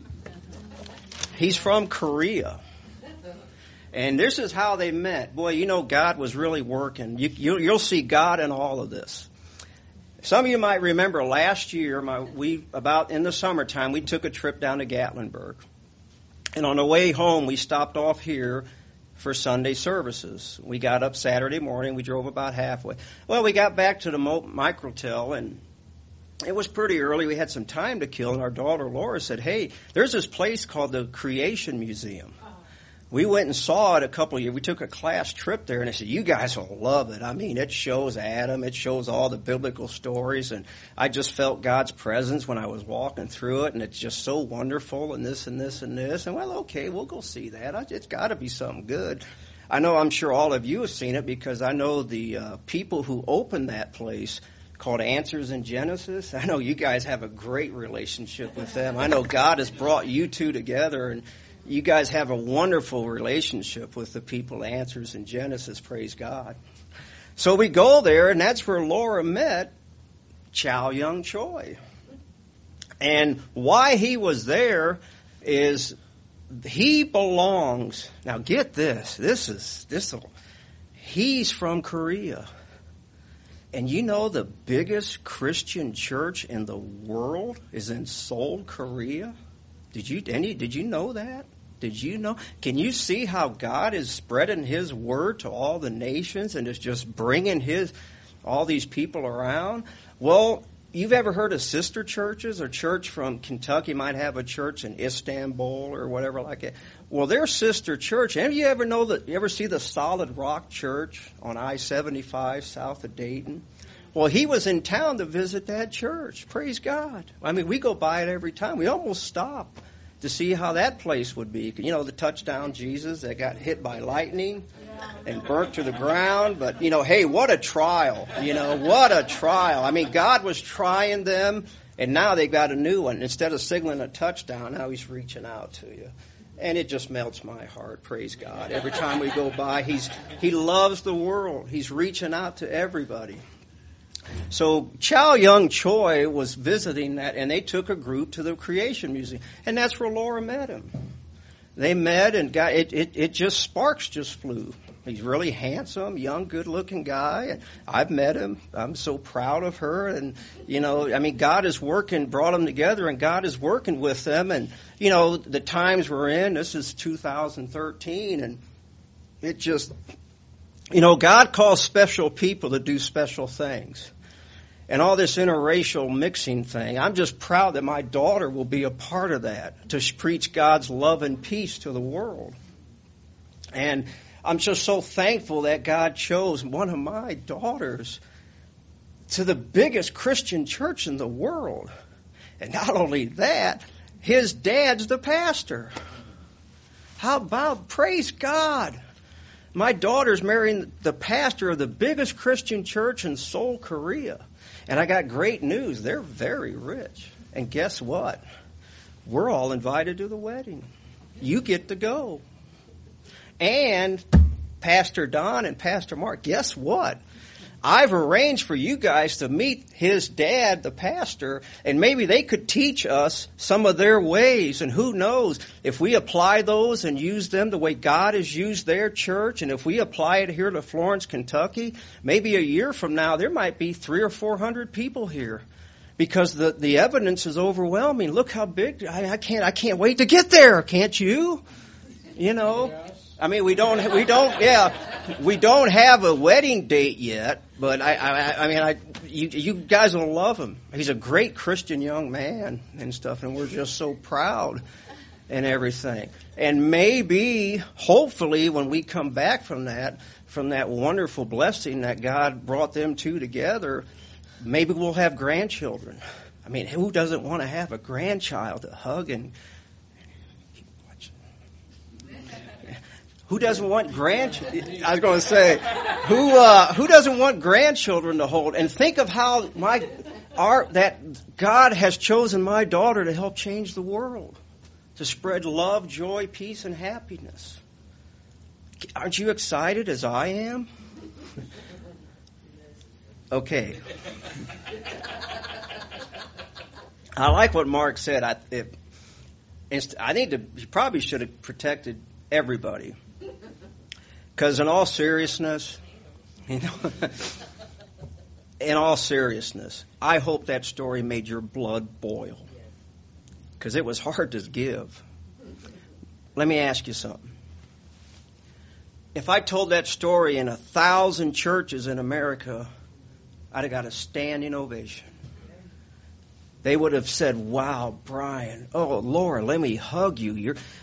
He's from Korea. And this is how they met. Boy, you know, God was really working. You, you, you'll see God in all of this. Some of you might remember last year, my, we about in the summertime, we took a trip down to Gatlinburg. And on the way home, we stopped off here for Sunday services. We got up Saturday morning. We drove about halfway. Well, we got back to the Microtel, and it was pretty early. We had some time to kill, and our daughter Laura said, hey, there's this place called the Creation Museum. We went and saw it a couple of years. We took a class trip there, and I said, you guys will love it. I mean, it shows Adam. It shows all the biblical stories, and I just felt God's presence when I was walking through it, and it's just so wonderful, and this and this and this. And, well, okay, we'll go see that. It's got to be something good. I know I'm sure all of you have seen it because I know the uh, people who opened that place called Answers in Genesis. I know you guys have a great relationship with them. I know God has brought you two together, and you guys have a wonderful relationship with the people, Answers in Genesis, praise God. So we go there, and that's where Laura met Chow Young Choi. And why he was there is he belongs, now get this, this is, this, he's from Korea. And you know the biggest Christian church in the world is in Seoul, Korea? Did you, any, did you know that? Did you know? Can you see how God is spreading His word to all the nations and is just bringing His all these people around? Well, you've ever heard of sister churches? Or church from Kentucky might have a church in Istanbul or whatever like that. Well, their sister church. Have you ever know that? You ever see the Solid Rock Church on I seventy-five south of Dayton? Well, he was in town to visit that church. Praise God. I mean, we go by it every time. We almost stop to see how that place would be. You know, the touchdown Jesus that got hit by lightning and burnt to the ground. But, you know, hey, what a trial. You know, what a trial. I mean, God was trying them, and now they got a new one. Instead of signaling a touchdown, now He's reaching out to you. And it just melts my heart, praise God. Every time we go by, he's He loves the world. He's reaching out to everybody. So Chow Young Choi was visiting that, and they took a group to the Creation Museum, and that's where Laura met him. They met, and got it. It, it just sparks just flew. He's really handsome, young, good-looking guy. And I've met him. I'm so proud of her, and you know, I mean, God is working, brought them together, and God is working with them. And you know, the times we're in. This is two thousand thirteen, and it just, you know, God calls special people to do special things. And all this interracial mixing thing, I'm just proud that my daughter will be a part of that, to preach God's love and peace to the world. And I'm just so thankful that God chose one of my daughters to the biggest Christian church in the world. And not only that, his dad's the pastor. How about, praise God. My daughter's marrying the pastor of the biggest Christian church in Seoul, Korea. And I got great news. They're very rich. And guess what? We're all invited to the wedding. You get to go. And Pastor Don and Pastor Mark, guess what? I've arranged for you guys to meet his dad, the pastor, and maybe they could teach us some of their ways. And who knows, if we apply those and use them the way God has used their church, and if we apply it here to Florence, Kentucky, maybe a year from now there might be three or four hundred people here. Because the, the evidence is overwhelming. Look how big, I, I can't, I can't wait to get there, can't you? You know? I mean, we don't, we don't, yeah, we don't have a wedding date yet, but I, I, I mean, I, you, you guys will love him. He's a great Christian young man and stuff, and we're just so proud and everything. And maybe, hopefully, when we come back from that, from that wonderful blessing that God brought them two together, maybe we'll have grandchildren. I mean, who doesn't want to have a grandchild to hug and Who doesn't want grandchildren? I was going to say, who uh, who doesn't want grandchildren to hold? And think of how my our that God has chosen my daughter to help change the world, to spread love, joy, peace, and happiness. Aren't you excited as I am? Okay. I like what Mark said. I if, I need to. He probably should have protected everybody. Because in all seriousness, you know, in all seriousness, I hope that story made your blood boil. Because it was hard to give. Let me ask you something. If I told that story in a thousand churches in America, I'd have got a standing ovation. They would have said, wow, Brian, oh, Laura, let me hug you. You're...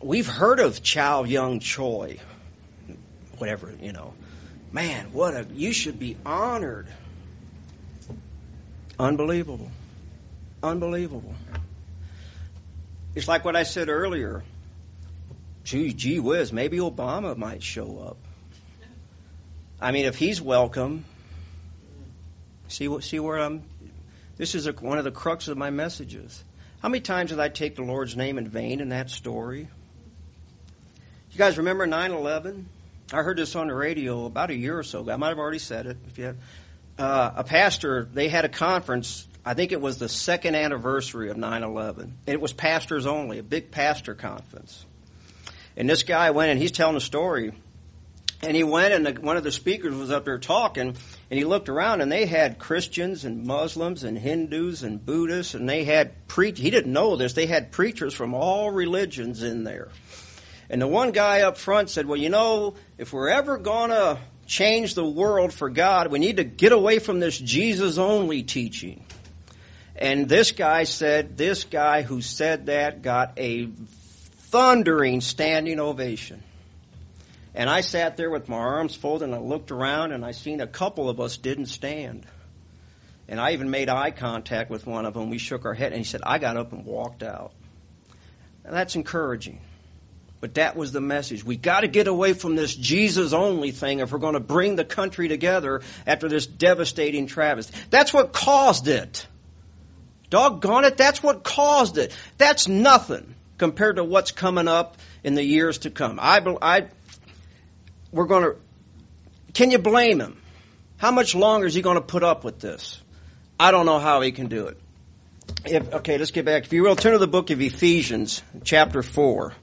we've heard of Chow Young Choi, whatever, you know. Man, what a, you should be honored. Unbelievable. Unbelievable. It's like what I said earlier. Gee, gee whiz, maybe Obama might show up. I mean, if he's welcome, see what, see where I'm, this is a, one of the crux of my messages. How many times did I take the Lord's name in vain in that story? You guys remember nine eleven? I heard this on the radio about a year or so ago. I might have already said it. If you have, uh, a pastor, they had a conference. I think it was the second anniversary of nine eleven. And it was pastors only, a big pastor conference. And this guy went and he's telling a story. And he went and the, one of the speakers was up there talking. And he looked around and they had Christians and Muslims and Hindus and Buddhists. And they had, pre- he didn't know this, they had preachers from all religions in there. And the one guy up front said, well, you know, if we're ever going to change the world for God, we need to get away from this Jesus-only teaching. And this guy said, this guy who said that got a thundering standing ovation. And I sat there with my arms folded and I looked around and I seen a couple of us didn't stand. And I even made eye contact with one of them. We shook our head and he said, I got up and walked out. Now, that's encouraging. But that was the message. We got to get away from this Jesus-only thing if we're going to bring the country together after this devastating travesty. That's what caused it. Doggone it, that's what caused it. That's nothing compared to what's coming up in the years to come. I, I, we're going to. Can you blame him? How much longer is he going to put up with this? I don't know how he can do it. If, okay, let's get back. If you will, turn to the book of Ephesians, chapter four.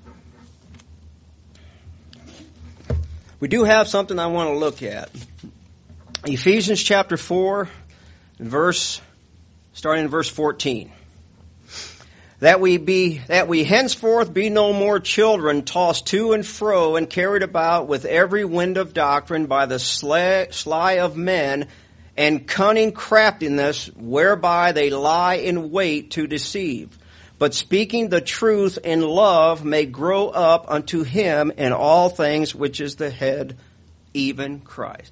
We do have something I want to look at. Ephesians chapter four, verse, starting in verse fourteen. That we be, that we henceforth be no more children tossed to and fro and carried about with every wind of doctrine by the sly, sly of men and cunning craftiness whereby they lie in wait to deceive. But speaking the truth in love may grow up unto him in all things which is the head, even Christ.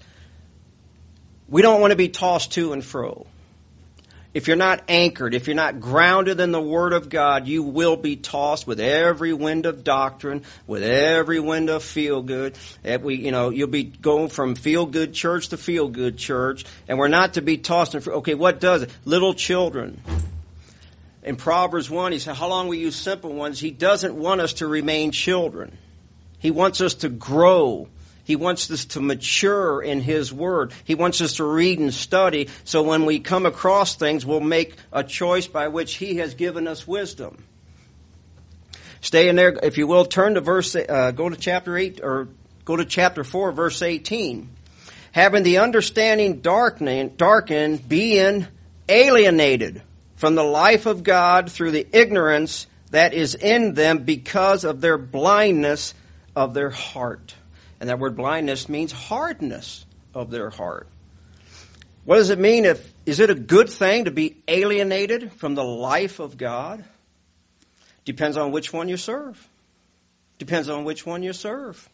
We don't want to be tossed to and fro. If you're not anchored, if you're not grounded in the Word of God, you will be tossed with every wind of doctrine, with every wind of feel-good. We, you know, you'll be going from feel-good church to feel-good church, and we're not to be tossed and fro. Okay, what does it? Little children. In Proverbs one, he said, how long will you simple ones? He doesn't want us to remain children. He wants us to grow. He wants us to mature in His Word. He wants us to read and study so when we come across things, we'll make a choice by which He has given us wisdom. Stay in there, if you will, turn to verse, uh, go to chapter eight, or go to chapter four, verse eighteen. Having the understanding darkened, darkened, being alienated from the life of God through the ignorance that is in them because of their blindness of their heart. And that word blindness means hardness of their heart. What does it mean? If, is it a good thing to be alienated from the life of God? Depends on which one you serve. Depends on which one you serve.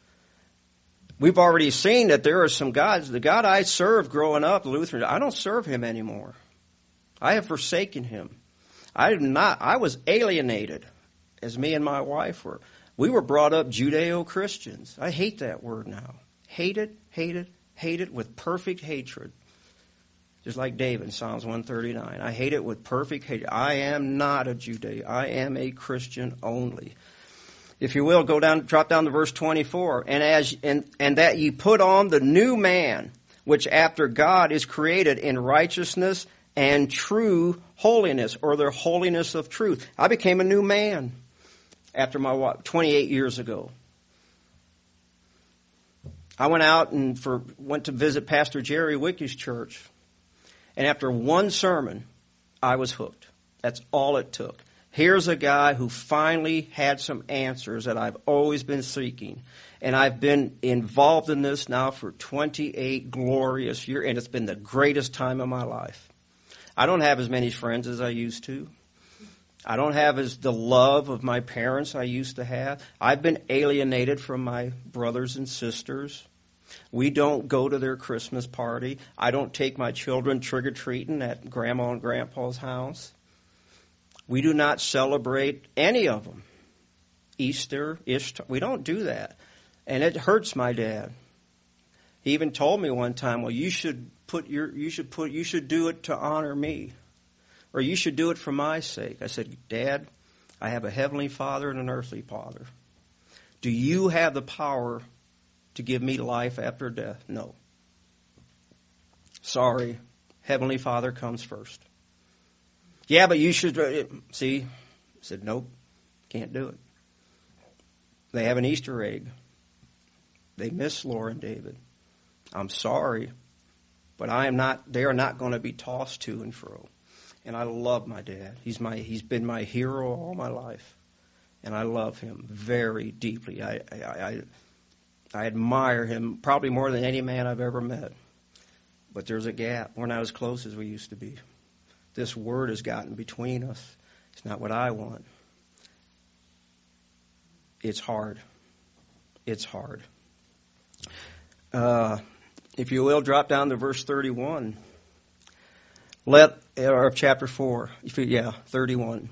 We've already seen that there are some gods. The God I served growing up, the Lutheran, I don't serve Him anymore. I have forsaken Him. I did not. I was alienated, as me and my wife were. We were brought up Judeo-Christians. I hate that word now. Hate it, hate it, hate it with perfect hatred. Just like David in Psalms one thirty-nine. I hate it with perfect hatred. I am not a Judeo. I am a Christian only. If you will, go down, drop down to verse twenty-four. And as and, and that ye put on the new man, which after God is created in righteousness and true holiness, or the holiness of truth. I became a new man after my twenty-eight years ago. I went out and for went to visit Pastor Jerry Wickey's church, and after one sermon, I was hooked. That's all it took. Here's a guy who finally had some answers that I've always been seeking. And I've been involved in this now for twenty-eight glorious years, and it's been the greatest time of my life. I don't have as many friends as I used to. I don't have as the love of my parents I used to have. I've been alienated from my brothers and sisters. We don't go to their Christmas party. I don't take my children trick-or-treating at Grandma and Grandpa's house. We do not celebrate any of them. Easter, Ishtar, we don't do that. And it hurts my dad. He even told me one time, well, you should put your, you should put, you should do it to honor me. Or you should do it for my sake. I said, Dad, I have a heavenly father and an earthly father. Do you have the power to give me life after death? No. Sorry. Heavenly Father comes first. Yeah, but you should, see, I said, nope, can't do it. They have an Easter egg. They miss Laura and David. I'm sorry, but I am not, they are not going to be tossed to and fro. And I love my dad. He's my, he's been my hero all my life. And I love him very deeply. I, I, I, I admire him probably more than any man I've ever met. But there's a gap. We're not as close as we used to be. This word has gotten between us. It's not what I want. It's hard. It's hard. Uh, if you will, drop down to verse thirty-one. Let, or chapter four, if you, yeah, thirty-one.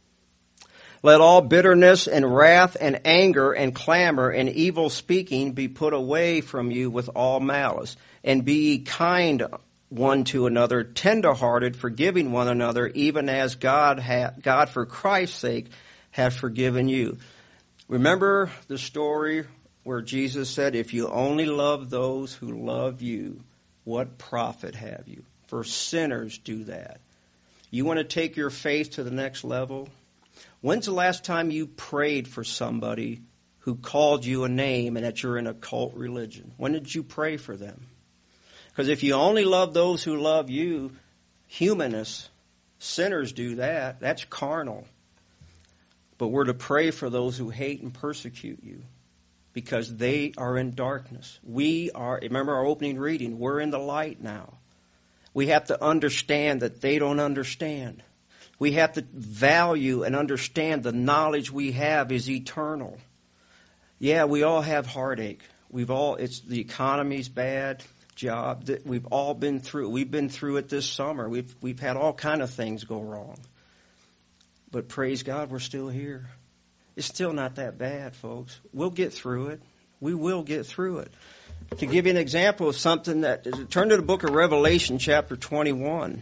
Let all bitterness and wrath and anger and clamor and evil speaking be put away from you with all malice. And be ye kind one to another, tenderhearted, forgiving one another, even as God, ha- God for Christ's sake hath forgiven you. Remember the story where Jesus said, if you only love those who love you, what profit have you? For sinners do that. You want to take your faith to the next level? When's the last time you prayed for somebody who called you a name and that you're in a cult religion? When did you pray for them? Because if you only love those who love you, humanists, sinners do that. That's carnal. But we're to pray for those who hate and persecute you because they are in darkness. We are, remember our opening reading, we're in the light now. We have to understand that they don't understand. We have to value and understand the knowledge we have is eternal. Yeah, we all have heartache. We've all, it's, the economy's bad, job, that we've all been through. We've been through it this summer. We've, we've had all kind of things go wrong. But praise God, we're still here. It's still not that bad, folks. We'll get through it. We will get through it. To give you an example of something that, turn to the book of Revelation, chapter twenty-one.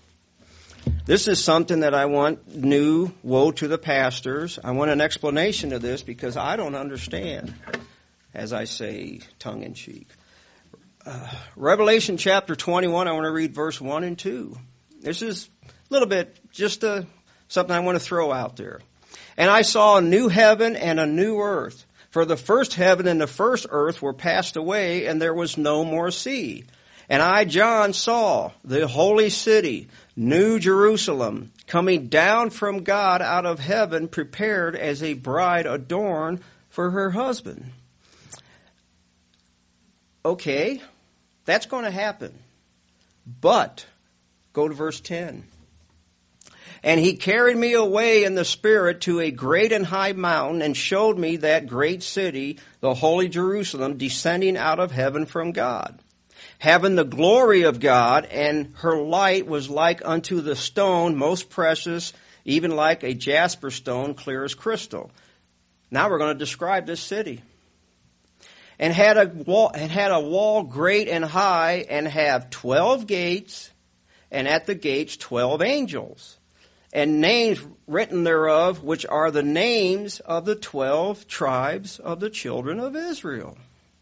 This is something that I want new, woe to the pastors. I want an explanation of this because I don't understand, as I say, tongue-in-cheek. Uh, Revelation chapter twenty-one, I want to read verse one and two. This is a little bit, just a, something I want to throw out there. And I saw a new heaven and a new earth. For the first heaven and the first earth were passed away, and there was no more sea. And I, John, saw the holy city, New Jerusalem, coming down from God out of heaven, prepared as a bride adorned for her husband. Okay, that's going to happen. But, go to verse ten. And he carried me away in the Spirit to a great and high mountain and showed me that great city, the holy Jerusalem, descending out of heaven from God, having the glory of God, and her light was like unto the stone most precious, even like a jasper stone, clear as crystal. Now we're going to describe this city. And had a wall, and had a wall great and high, and have twelve gates, and at the gates twelve angels, and names written thereof, which are the names of the twelve tribes of the children of Israel.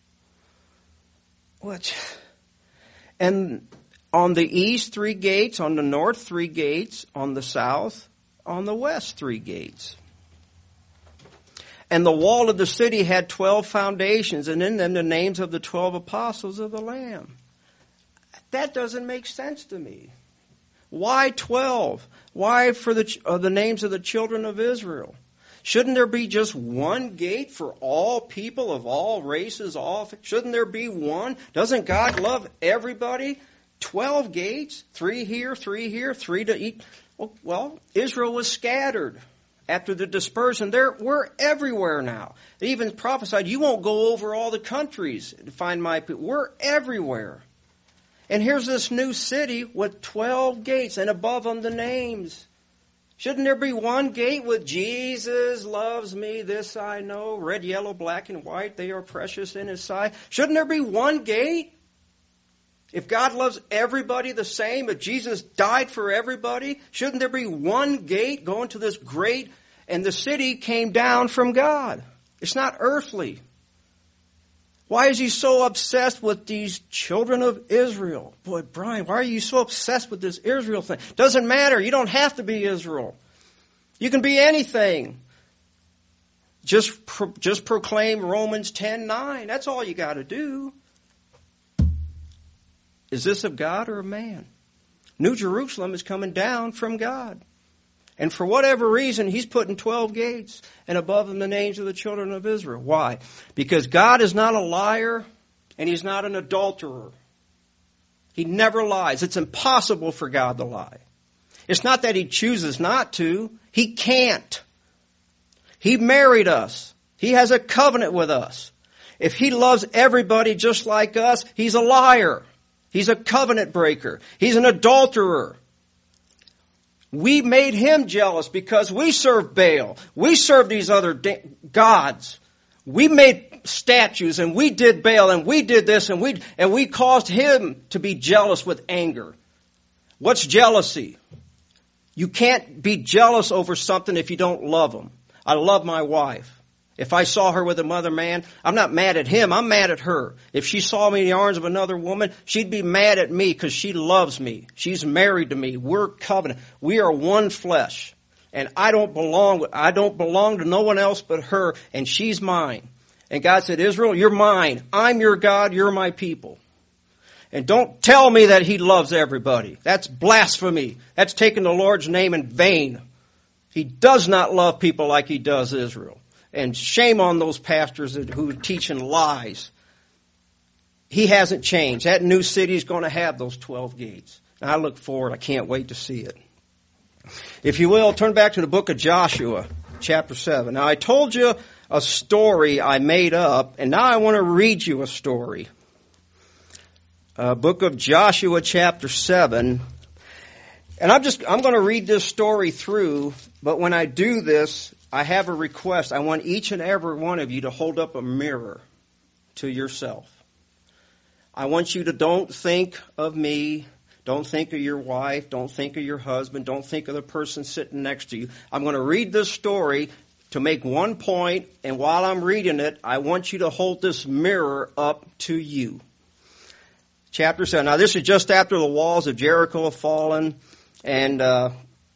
What? And on the east three gates, on the north three gates, on the south, on the west three gates. And the wall of the city had twelve foundations, and in them the names of the twelve apostles of the Lamb. That doesn't make sense to me. Why twelve? Why for the uh, the names of the children of Israel? Shouldn't there be just one gate for all people of all races? All shouldn't there be one? Doesn't God love everybody? Twelve gates, three here, three here, three to each. Well, well, Israel was scattered after the dispersion. They're, we're everywhere now. They even prophesied, you won't go over all the countries to find my people. We're everywhere. And here's this new city with twelve gates, and above them the names. Shouldn't there be one gate with Jesus loves me, this I know, red, yellow, black, and white, they are precious in his sight? Shouldn't there be one gate? If God loves everybody the same, if Jesus died for everybody, shouldn't there be one gate going to this great, and the city came down from God? It's not earthly. Why is he so obsessed with these children of Israel? Boy, Brian, why are you so obsessed with this Israel thing? Doesn't matter. You don't have to be Israel. You can be anything. Just, pro- just proclaim Romans ten nine. That's all you got to do. Is this of God or of man? New Jerusalem is coming down from God. And for whatever reason, he's putting twelve gates, and above them the names of the children of Israel. Why? Because God is not a liar, and he's not an adulterer. He never lies. It's impossible for God to lie. It's not that he chooses not to. He can't. He married us. He has a covenant with us. If he loves everybody just like us, he's a liar. He's a covenant breaker. He's an adulterer. We made him jealous because we serve Baal. We serve these other da- gods. We made statues and we did Baal and we did this and we and we caused him to be jealous with anger. What's jealousy? You can't be jealous over something if you don't love them. I love my wife. If I saw her with another man, I'm not mad at him, I'm mad at her. If she saw me in the arms of another woman, she'd be mad at me because she loves me. She's married to me. We're covenant. We are one flesh. And I don't belong, I don't belong to no one else but her, and she's mine. And God said, Israel, you're mine. I'm your God, you're my people. And don't tell me that he loves everybody. That's blasphemy. That's taking the Lord's name in vain. He does not love people like he does Israel. And shame on those pastors who are teaching lies. He hasn't changed. That new city is going to have those twelve gates. And I look forward. I can't wait to see it. If you will, turn back to the book of Joshua, chapter seven. Now, I told you a story I made up, and now I want to read you a story. Uh, book of Joshua, chapter seven. And I'm just, I'm going to read this story through, but when I do this, I have a request. I want each and every one of you to hold up a mirror to yourself. I want you to don't think of me. Don't think of your wife. Don't think of your husband. Don't think of the person sitting next to you. I'm going to read this story to make one point, and while I'm reading it, I want you to hold this mirror up to you. Chapter seven. Now, this is just after the walls of Jericho have fallen, and uh,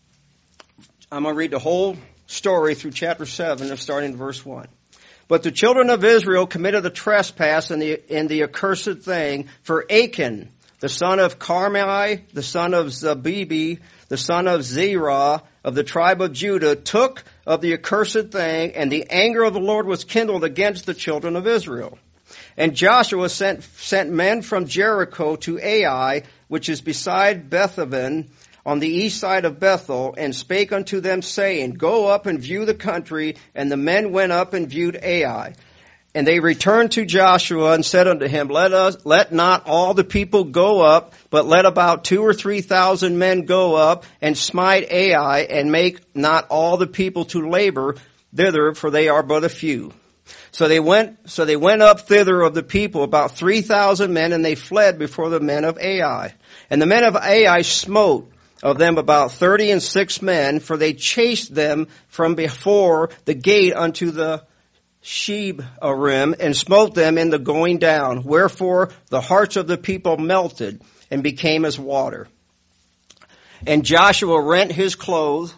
I'm going to read the whole story through chapter seven, starting in verse one. But the children of Israel committed a trespass in the in the accursed thing, for Achan, the son of Carmi, the son of Zabibi, the son of Zerah, of the tribe of Judah, took of the accursed thing, and the anger of the Lord was kindled against the children of Israel. And Joshua sent sent men from Jericho to Ai, which is beside Bethaven, on the east side of Bethel, and spake unto them, saying, Go up and view the country. And the men went up and viewed Ai. And they returned to Joshua and said unto him, Let us, let not all the people go up, but let about two or three thousand men go up and smite Ai, and make not all the people to labor thither, for they are but a few. So they went, so they went up thither of the people, about three thousand men, and they fled before the men of Ai. And the men of Ai smote of them about thirty and six men, for they chased them from before the gate unto the Shebarim, and smote them in the going down. Wherefore the hearts of the people melted, and became as water. And Joshua rent his clothes,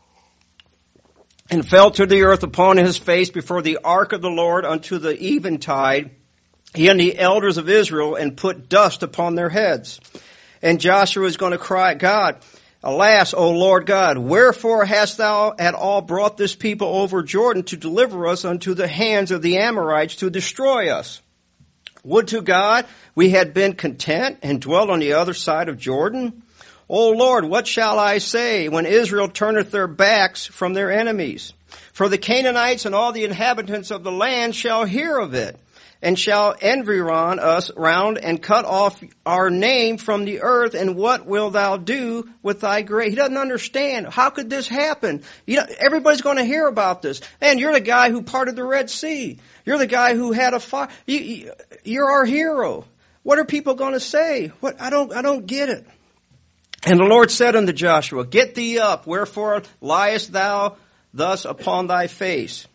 and fell to the earth upon his face before the ark of the Lord unto the eventide, he and the elders of Israel, and put dust upon their heads. And Joshua is going to cry, God, alas, O Lord God, wherefore hast thou at all brought this people over Jordan to deliver us unto the hands of the Amorites to destroy us? Would to God we had been content and dwelt on the other side of Jordan. O Lord, what shall I say when Israel turneth their backs from their enemies? For the Canaanites and all the inhabitants of the land shall hear of it, and shall environ us round and cut off our name from the earth. And what wilt thou do with thy grace? He doesn't understand. How could this happen? You know, everybody's going to hear about this. And you're the guy who parted the Red Sea. You're the guy who had a fire. You, you, you're our hero. What are people going to say? What? I don't, I don't get it. And the Lord said unto Joshua, Get thee up, wherefore liest thou thus upon thy face?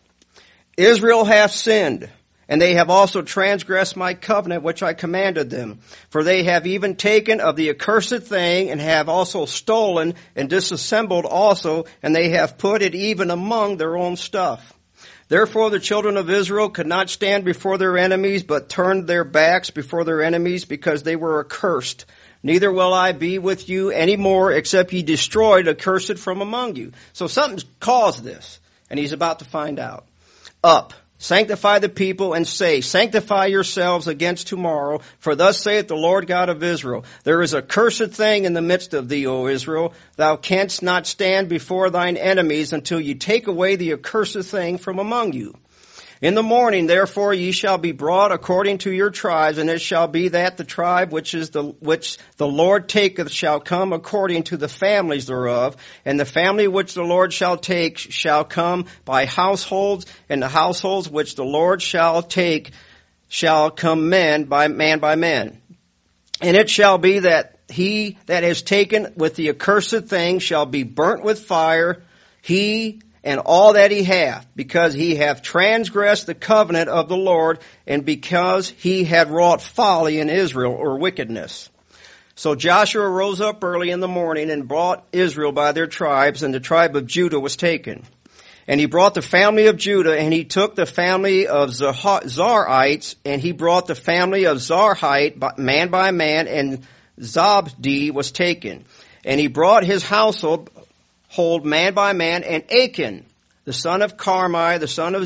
Israel hath sinned, and they have also transgressed my covenant which I commanded them. For they have even taken of the accursed thing, and have also stolen and disassembled also, and they have put it even among their own stuff. Therefore the children of Israel could not stand before their enemies, but turned their backs before their enemies, because they were accursed. Neither will I be with you any more, except ye destroy the accursed from among you. So something's caused this, and he's about to find out. Up, sanctify the people, and say, Sanctify yourselves against tomorrow, for thus saith the Lord God of Israel, There is a cursed thing in the midst of thee, O Israel. Thou canst not stand before thine enemies until you take away the accursed thing from among you. In the morning, therefore, ye shall be brought according to your tribes, and it shall be that the tribe which is the which the Lord taketh shall come according to the families thereof, and the family which the Lord shall take shall come by households, and the households which the Lord shall take shall come men by man by man. And it shall be that he that is taken with the accursed thing shall be burnt with fire, he and all that he hath, because he hath transgressed the covenant of the Lord, and because he had wrought folly in Israel, or wickedness. So Joshua rose up early in the morning and brought Israel by their tribes, and the tribe of Judah was taken. And he brought the family of Judah, and he took the family of Zarites, and he brought the family of Zarhite, man by man, and Zabdi was taken. And he brought his household hold man by man, and Achan, the son of Carmi, the son of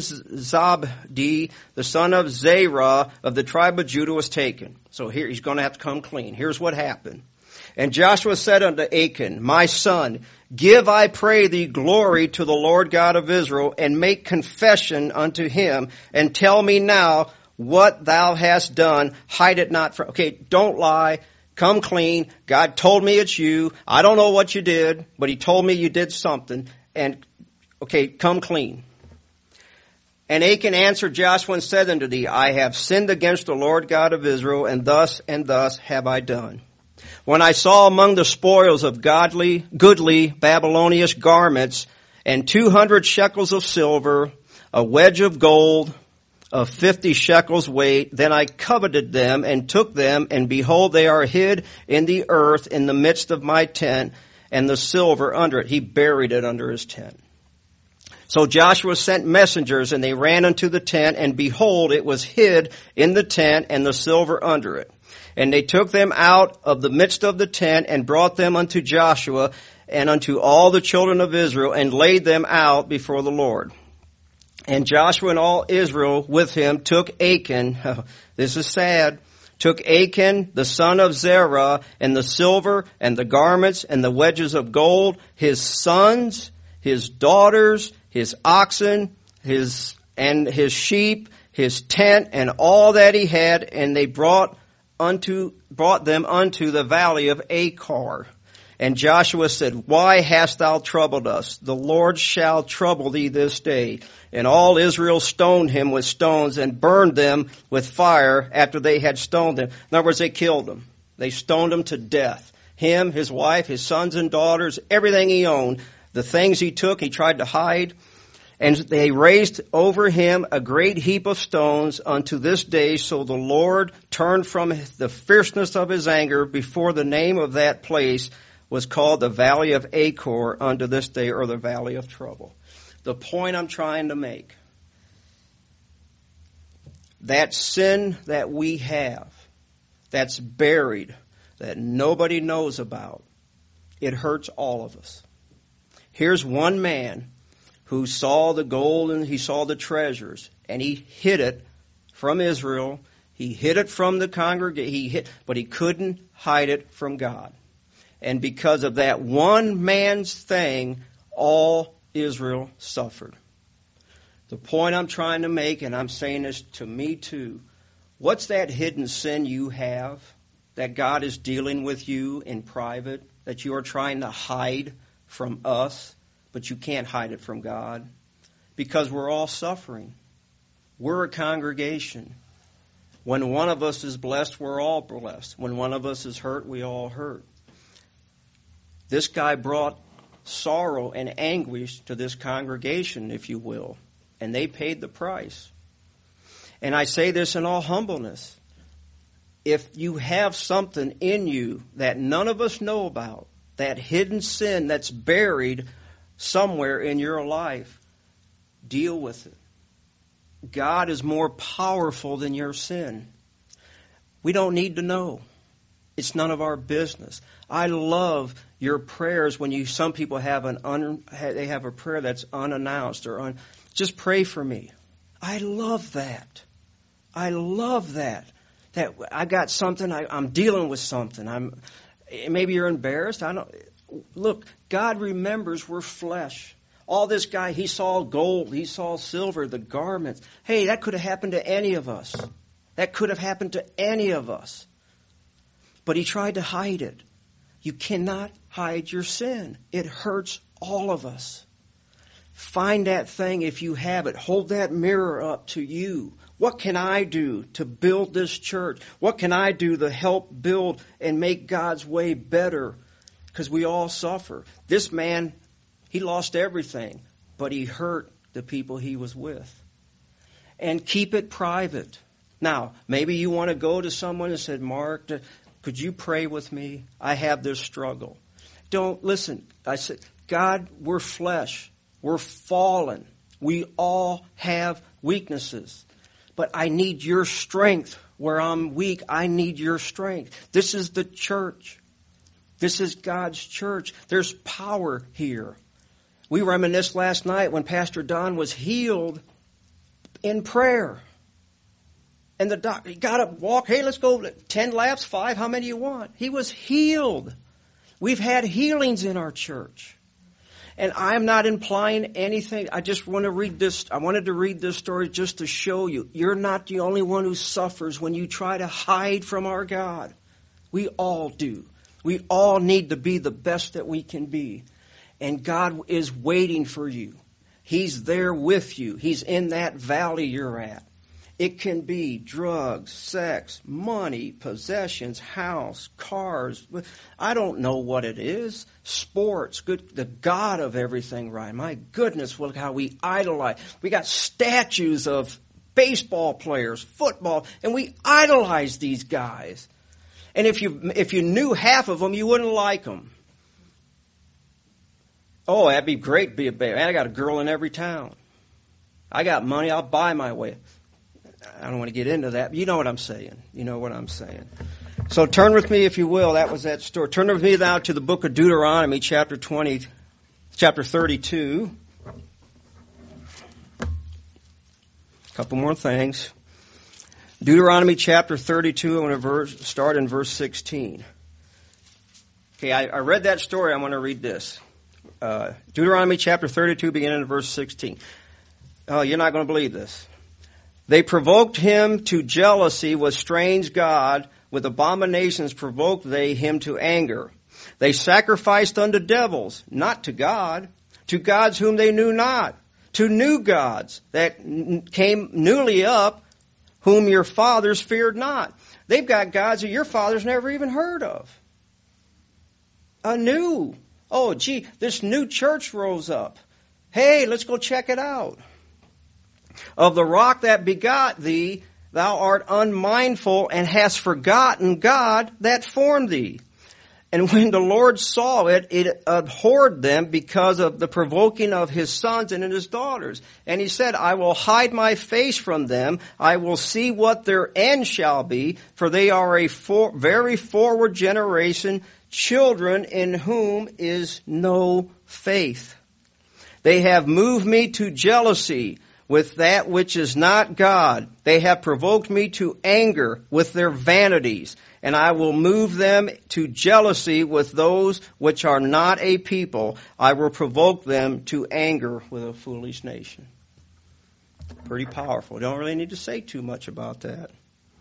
Zabdi, the son of Zerah of the tribe of Judah was taken. So here he's going to have to come clean. Here's what happened. And Joshua said unto Achan, My son, give, I pray thee, glory to the Lord God of Israel, and make confession unto him, and tell me now what thou hast done. Hide it not from... Okay, don't lie. Come clean. God told me it's you. I don't know what you did, but he told me you did something. And, okay, come clean. And Achan answered Joshua and said unto thee, I have sinned against the Lord God of Israel, and thus and thus have I done. When I saw among the spoils of godly, goodly Babylonish garments, and two hundred shekels of silver, a wedge of gold, of fifty shekels weight, then I coveted them and took them, and behold, they are hid in the earth in the midst of my tent, and the silver under it. He buried it under his tent. So Joshua sent messengers, and they ran unto the tent, and behold, it was hid in the tent, and the silver under it. And they took them out of the midst of the tent, and brought them unto Joshua, and unto all the children of Israel, and laid them out before the Lord. And Joshua and all Israel with him took Achan, oh, this is sad, took Achan, the son of Zerah, and the silver, and the garments, and the wedges of gold, his sons, his daughters, his oxen, his, and his sheep, his tent, and all that he had, and they brought unto, brought them unto the valley of Achor. And Joshua said, Why hast thou troubled us? The Lord shall trouble thee this day. And all Israel stoned him with stones and burned them with fire after they had stoned him. In other words, they killed him. They stoned him to death. Him, his wife, his sons and daughters, everything he owned, the things he took, he tried to hide. And they raised over him a great heap of stones unto this day. So the Lord turned from the fierceness of his anger before the name of that place was called the Valley of Achor unto this day, or the Valley of Trouble. The point I'm trying to make, that sin that we have, that's buried, that nobody knows about, it hurts all of us. Here's one man who saw the gold and he saw the treasures, and he hid it from Israel. He hid it from the congregation, he hid, but he couldn't hide it from God. And because of that one man's thing, all Israel suffered. The point I'm trying to make, and I'm saying this to me too, what's that hidden sin you have that God is dealing with you in private, that you are trying to hide from us, but you can't hide it from God? Because we're all suffering. We're a congregation. When one of us is blessed, we're all blessed. When one of us is hurt, we all hurt. This guy brought sorrow and anguish to this congregation, if you will, and they paid the price. And I say this in all humbleness. If you have something in you that none of us know about, that hidden sin that's buried somewhere in your life, deal with it. God is more powerful than your sin. We don't need to know. It's none of our business. I love your prayers when you. Some people have an un, they have a prayer that's unannounced or un, just pray for me. I love that. I love that. That I got something. I, I'm dealing with something. I'm. Maybe you're embarrassed. I don't. Look, God remembers we're flesh. All this guy, he saw gold, he saw silver, the garments. Hey, that could have happened to any of us. That could have happened to any of us. But he tried to hide it. You cannot hide your sin. It hurts all of us. Find that thing if you have it. Hold that mirror up to you. What can I do to build this church? What can I do to help build and make God's way better? Because we all suffer. This man, he lost everything, but he hurt the people he was with. And keep it private. Now, maybe you want to go to someone and say, Mark, could you pray with me? I have this struggle. Don't, listen, I said, God, we're flesh. We're fallen. We all have weaknesses. But I need your strength. Where I'm weak, I need your strength. This is the church. This is God's church. There's power here. We reminisced last night when Pastor Don was healed in prayer. And the doctor, he got up, walked, hey, let's go ten laps, five, how many you want? He was healed. We've had healings in our church. And I'm not implying anything. I just want to read this. I wanted to read this story just to show you. You're not the only one who suffers when you try to hide from our God. We all do. We all need to be the best that we can be. And God is waiting for you. He's there with you. He's in that valley you're at. It can be drugs, sex, money, possessions, house, cars. I don't know what it is. Sports, good, the God of everything, right? My goodness, look how we idolize. We got statues of baseball players, football, and we idolize these guys. And if you if you knew half of them, you wouldn't like them. Oh, that'd be great. Be a baby. I got a girl in every town. I got money. I'll buy my way. I don't want to get into that, but you know what I'm saying. You know what I'm saying. So turn with me, if you will. That was that story. Turn with me now to the book of Deuteronomy, chapter twenty, chapter thirty-two. A couple more things. Deuteronomy chapter thirty-two. I want to verse, start in verse sixteen. Okay, I, I read that story. I want to read this. Uh, Deuteronomy chapter thirty-two, beginning in verse sixteen. Oh, you're not going to believe this. They provoked him to jealousy with strange God. With abominations provoked they him to anger. They sacrificed unto devils, not to God, to gods whom they knew not, to new gods that came newly up, whom your fathers feared not. They've got gods that your fathers never even heard of. A new. Oh, gee, this new church rose up. Hey, let's go check it out. Of the rock that begot thee, thou art unmindful and hast forgotten God that formed thee. And when the Lord saw it, it abhorred them because of the provoking of his sons and his daughters. And he said, I will hide my face from them. I will see what their end shall be, for they are a for, very forward generation, children in whom is no faith. They have moved me to jealousy with that which is not God. They have provoked me to anger with their vanities, and I will move them to jealousy with those which are not a people. I will provoke them to anger with a foolish nation. Pretty powerful. Don't really need to say too much about that.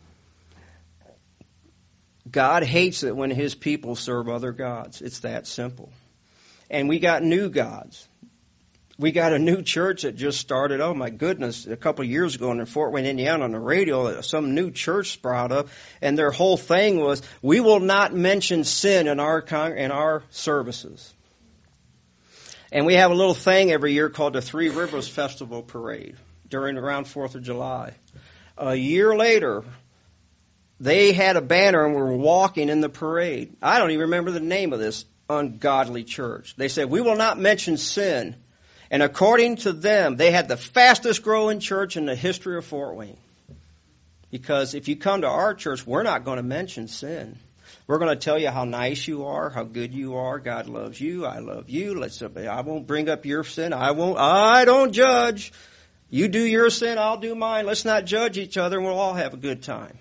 God hates it when his people serve other gods. It's that simple. And we got new gods. We got a new church that just started, oh my goodness, a couple of years ago in Fort Wayne, Indiana on the radio, some new church sprouted up, and their whole thing was, we will not mention sin in our con- in our services. And we have a little thing every year called the Three Rivers Festival Parade during around fourth of July. A year later, they had a banner and were walking in the parade. I don't even remember the name of this ungodly church. They said, we will not mention sin. And according to them, they had the fastest growing church in the history of Fort Wayne. Because if you come to our church, we're not going to mention sin. We're going to tell you how nice you are, how good you are. God loves you. I love you. Let's. I won't bring up your sin. I won't. I don't judge. You do your sin, I'll do mine. Let's not judge each other, and we'll all have a good time.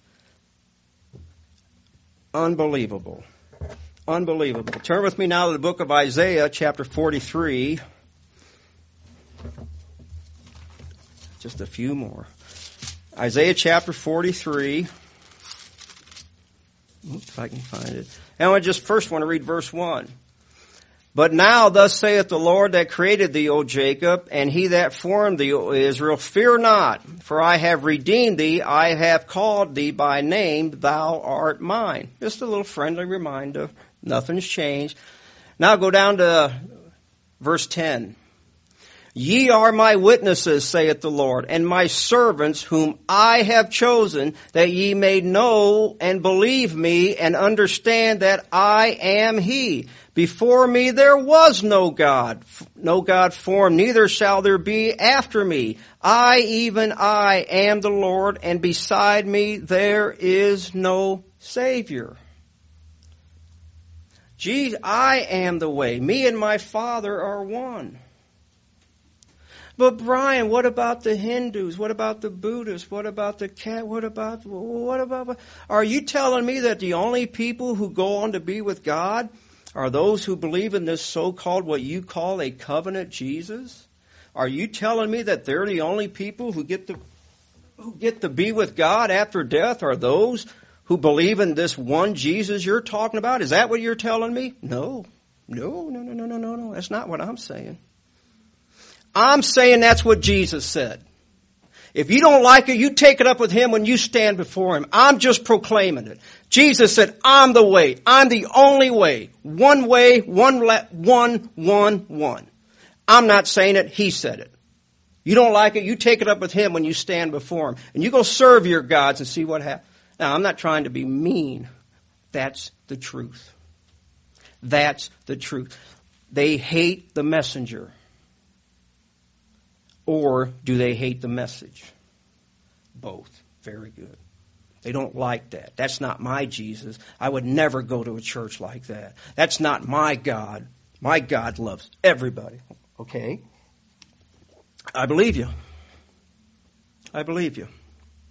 Unbelievable. Unbelievable. Turn with me now to the book of Isaiah, chapter forty-three. Just a few more. Isaiah chapter forty-three. Oops, if I can find it. And I just first want to read verse one. But now thus saith the Lord that created thee, O Jacob, and he that formed thee, O Israel, fear not, for I have redeemed thee, I have called thee by name, thou art mine. Just a little friendly reminder. Nothing's changed. Now go down to verse ten. Ye are my witnesses, saith the Lord, and my servants whom I have chosen, that ye may know and believe me and understand that I am he. Before me there was no God, no God formed, neither shall there be after me. I, even I, am the Lord, and beside me there is no Savior. Jesus, I am the way. Me and my Father are one. But Brian, what about the Hindus? What about the Buddhists? What about the cat? What about, what about, are you telling me that the only people who go on to be with God are those who believe in this so-called, what you call a covenant Jesus? Are you telling me that they're the only people who get to, who get to be with God after death are those who believe in this one Jesus you're talking about? Is that what you're telling me? No. No, no, no, no, no, no, no. That's not what I'm saying. I'm saying that's what Jesus said. If you don't like it, you take it up with him when you stand before him. I'm just proclaiming it. Jesus said, I'm the way. I'm the only way. One way, one, one, one, one. I'm not saying it. He said it. You don't like it, you take it up with him when you stand before him. And you go serve your gods and see what happens. Now, I'm not trying to be mean. That's the truth. That's the truth. They hate the messenger. Or do they hate the message? Both. Very good. They don't like that. That's not my Jesus. I would never go to a church like that. That's not my God. My God loves everybody. Okay? I believe you. I believe you.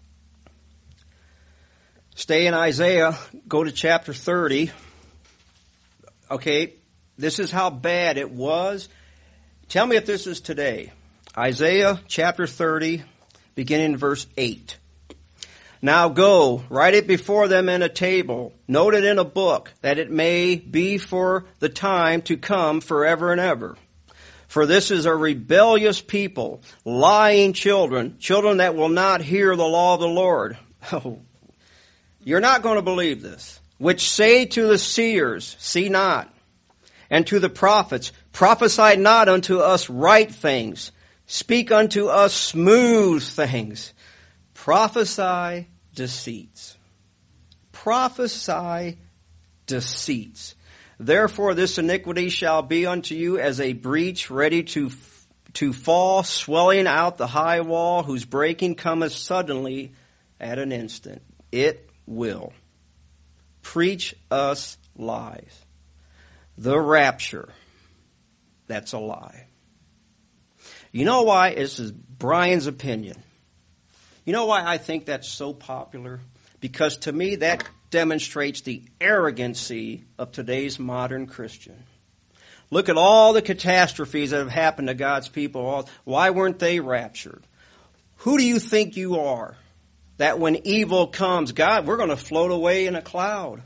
Stay in Isaiah. Go to chapter thirty. Okay? This is how bad it was. Tell me if this is today. Isaiah chapter thirty, beginning in verse eight. Now go, write it before them in a table, note it in a book, that it may be for the time to come forever and ever. For this is a rebellious people, lying children, children that will not hear the law of the Lord. Oh, you're not going to believe this. Which say to the seers, see not, and to the prophets, prophesy not unto us right things. Speak unto us smooth things. Prophesy deceits. Prophesy deceits. Therefore this iniquity shall be unto you as a breach ready to, to fall, swelling out the high wall, whose breaking cometh suddenly at an instant. It will. Preach us lies. The rapture. That's a lie. You know why? This is Brian's opinion. You know why I think that's so popular? Because to me that demonstrates the arrogancy of today's modern Christian. Look at all the catastrophes that have happened to God's people. Why weren't they raptured? Who do you think you are? That when evil comes, God, we're going to float away in a cloud.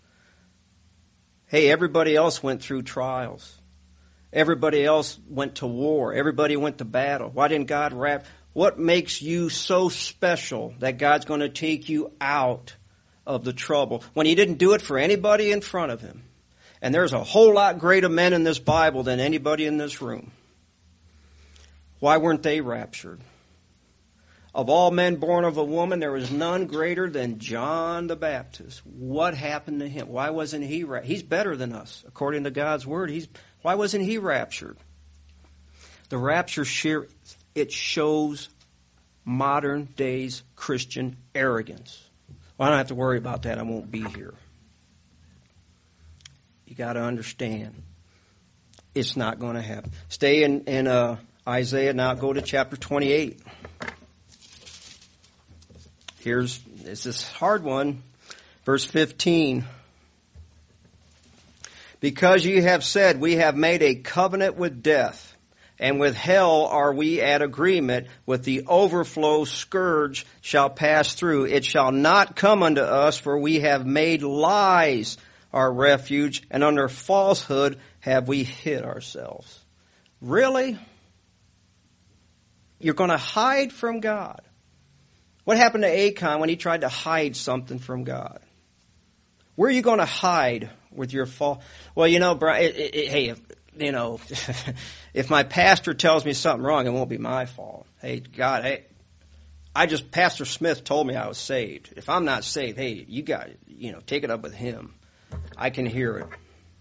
Hey, everybody else went through trials. Everybody else went to war. Everybody went to battle. Why didn't God wrap? What makes you so special that God's going to take you out of the trouble when he didn't do it for anybody in front of him? And there's a whole lot greater men in this Bible than anybody in this room. Why weren't they raptured? Of all men born of a woman, there was none greater than John the Baptist. What happened to him? Why wasn't he raptured? He's better than us, according to God's word. He's, why wasn't he raptured? The rapture, sheer, it shows modern days Christian arrogance. Well, I don't have to worry about that. I won't be here. You got to understand, it's not going to happen. Stay in, in uh, Isaiah now. Go to chapter twenty-eight. Here's it's this hard one, verse fifteen. Because you have said, we have made a covenant with death, and with hell are we at agreement. With the overflow scourge shall pass through. It shall not come unto us, for we have made lies our refuge, and under falsehood have we hid ourselves. Really? You're going to hide from God? What happened to Achan when he tried to hide something from God? Where are you going to hide with your fault? Well, you know, Brian, it, it, it, hey, if, you know, if my pastor tells me something wrong, it won't be my fault. Hey, God, hey, I just, Pastor Smith told me I was saved. If I'm not saved, hey, you got, you know, take it up with him. I can hear it.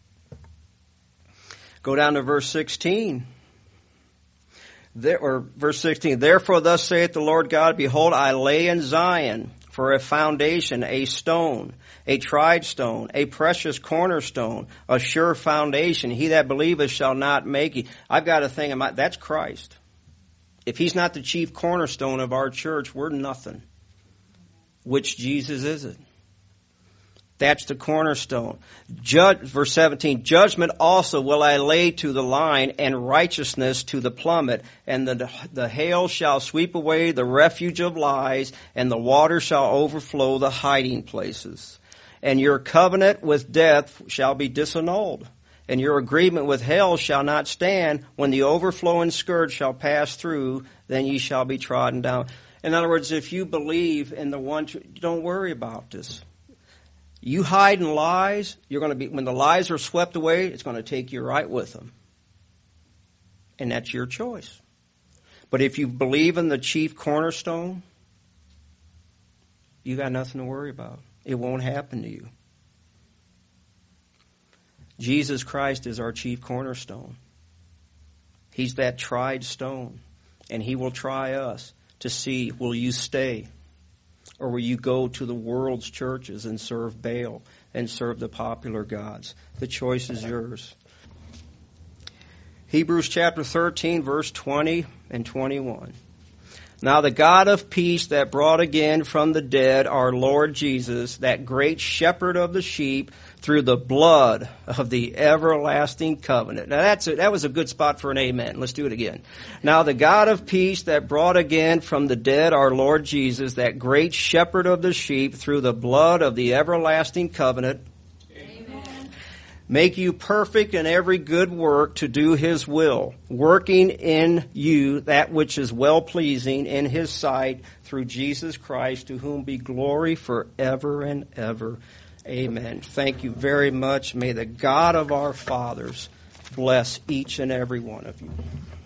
Go down to verse sixteen. There, or verse sixteen. Therefore thus saith the Lord God, behold, I lay in Zion for a foundation, a stone, a tried stone, a precious cornerstone, a sure foundation. He that believeth shall not make it. I've got a thing in my, that's Christ. If he's not the chief cornerstone of our church, we're nothing. Which Jesus is it? That's the cornerstone. Judge, verse seventeen, judgment also will I lay to the line, and righteousness to the plummet, and the, the hail shall sweep away the refuge of lies, and the water shall overflow the hiding places. And your covenant with death shall be disannulled, and your agreement with hell shall not stand. When the overflowing scourge shall pass through, then ye shall be trodden down. In other words, if you believe in the one, don't worry about this. You hide in lies, you're going to be, when the lies are swept away, it's going to take you right with them. And that's your choice. But if you believe in the chief cornerstone, you got nothing to worry about. It won't happen to you. Jesus Christ is our chief cornerstone. He's that tried stone. And he will try us to see, will you stay? Or will you go to the world's churches and serve Baal and serve the popular gods? The choice is yours. Hebrews chapter thirteen, verse twenty and twenty-one. Now the God of peace that brought again from the dead our Lord Jesus, that great shepherd of the sheep, through the blood of the everlasting covenant. Now that's a, that was a good spot for an amen. Let's do it again. Now the God of peace that brought again from the dead our Lord Jesus, that great shepherd of the sheep, through the blood of the everlasting covenant, make you perfect in every good work to do his will, working in you that which is well-pleasing in his sight, through Jesus Christ, to whom be glory forever and ever. Amen. Thank you very much. May the God of our fathers bless each and every one of you.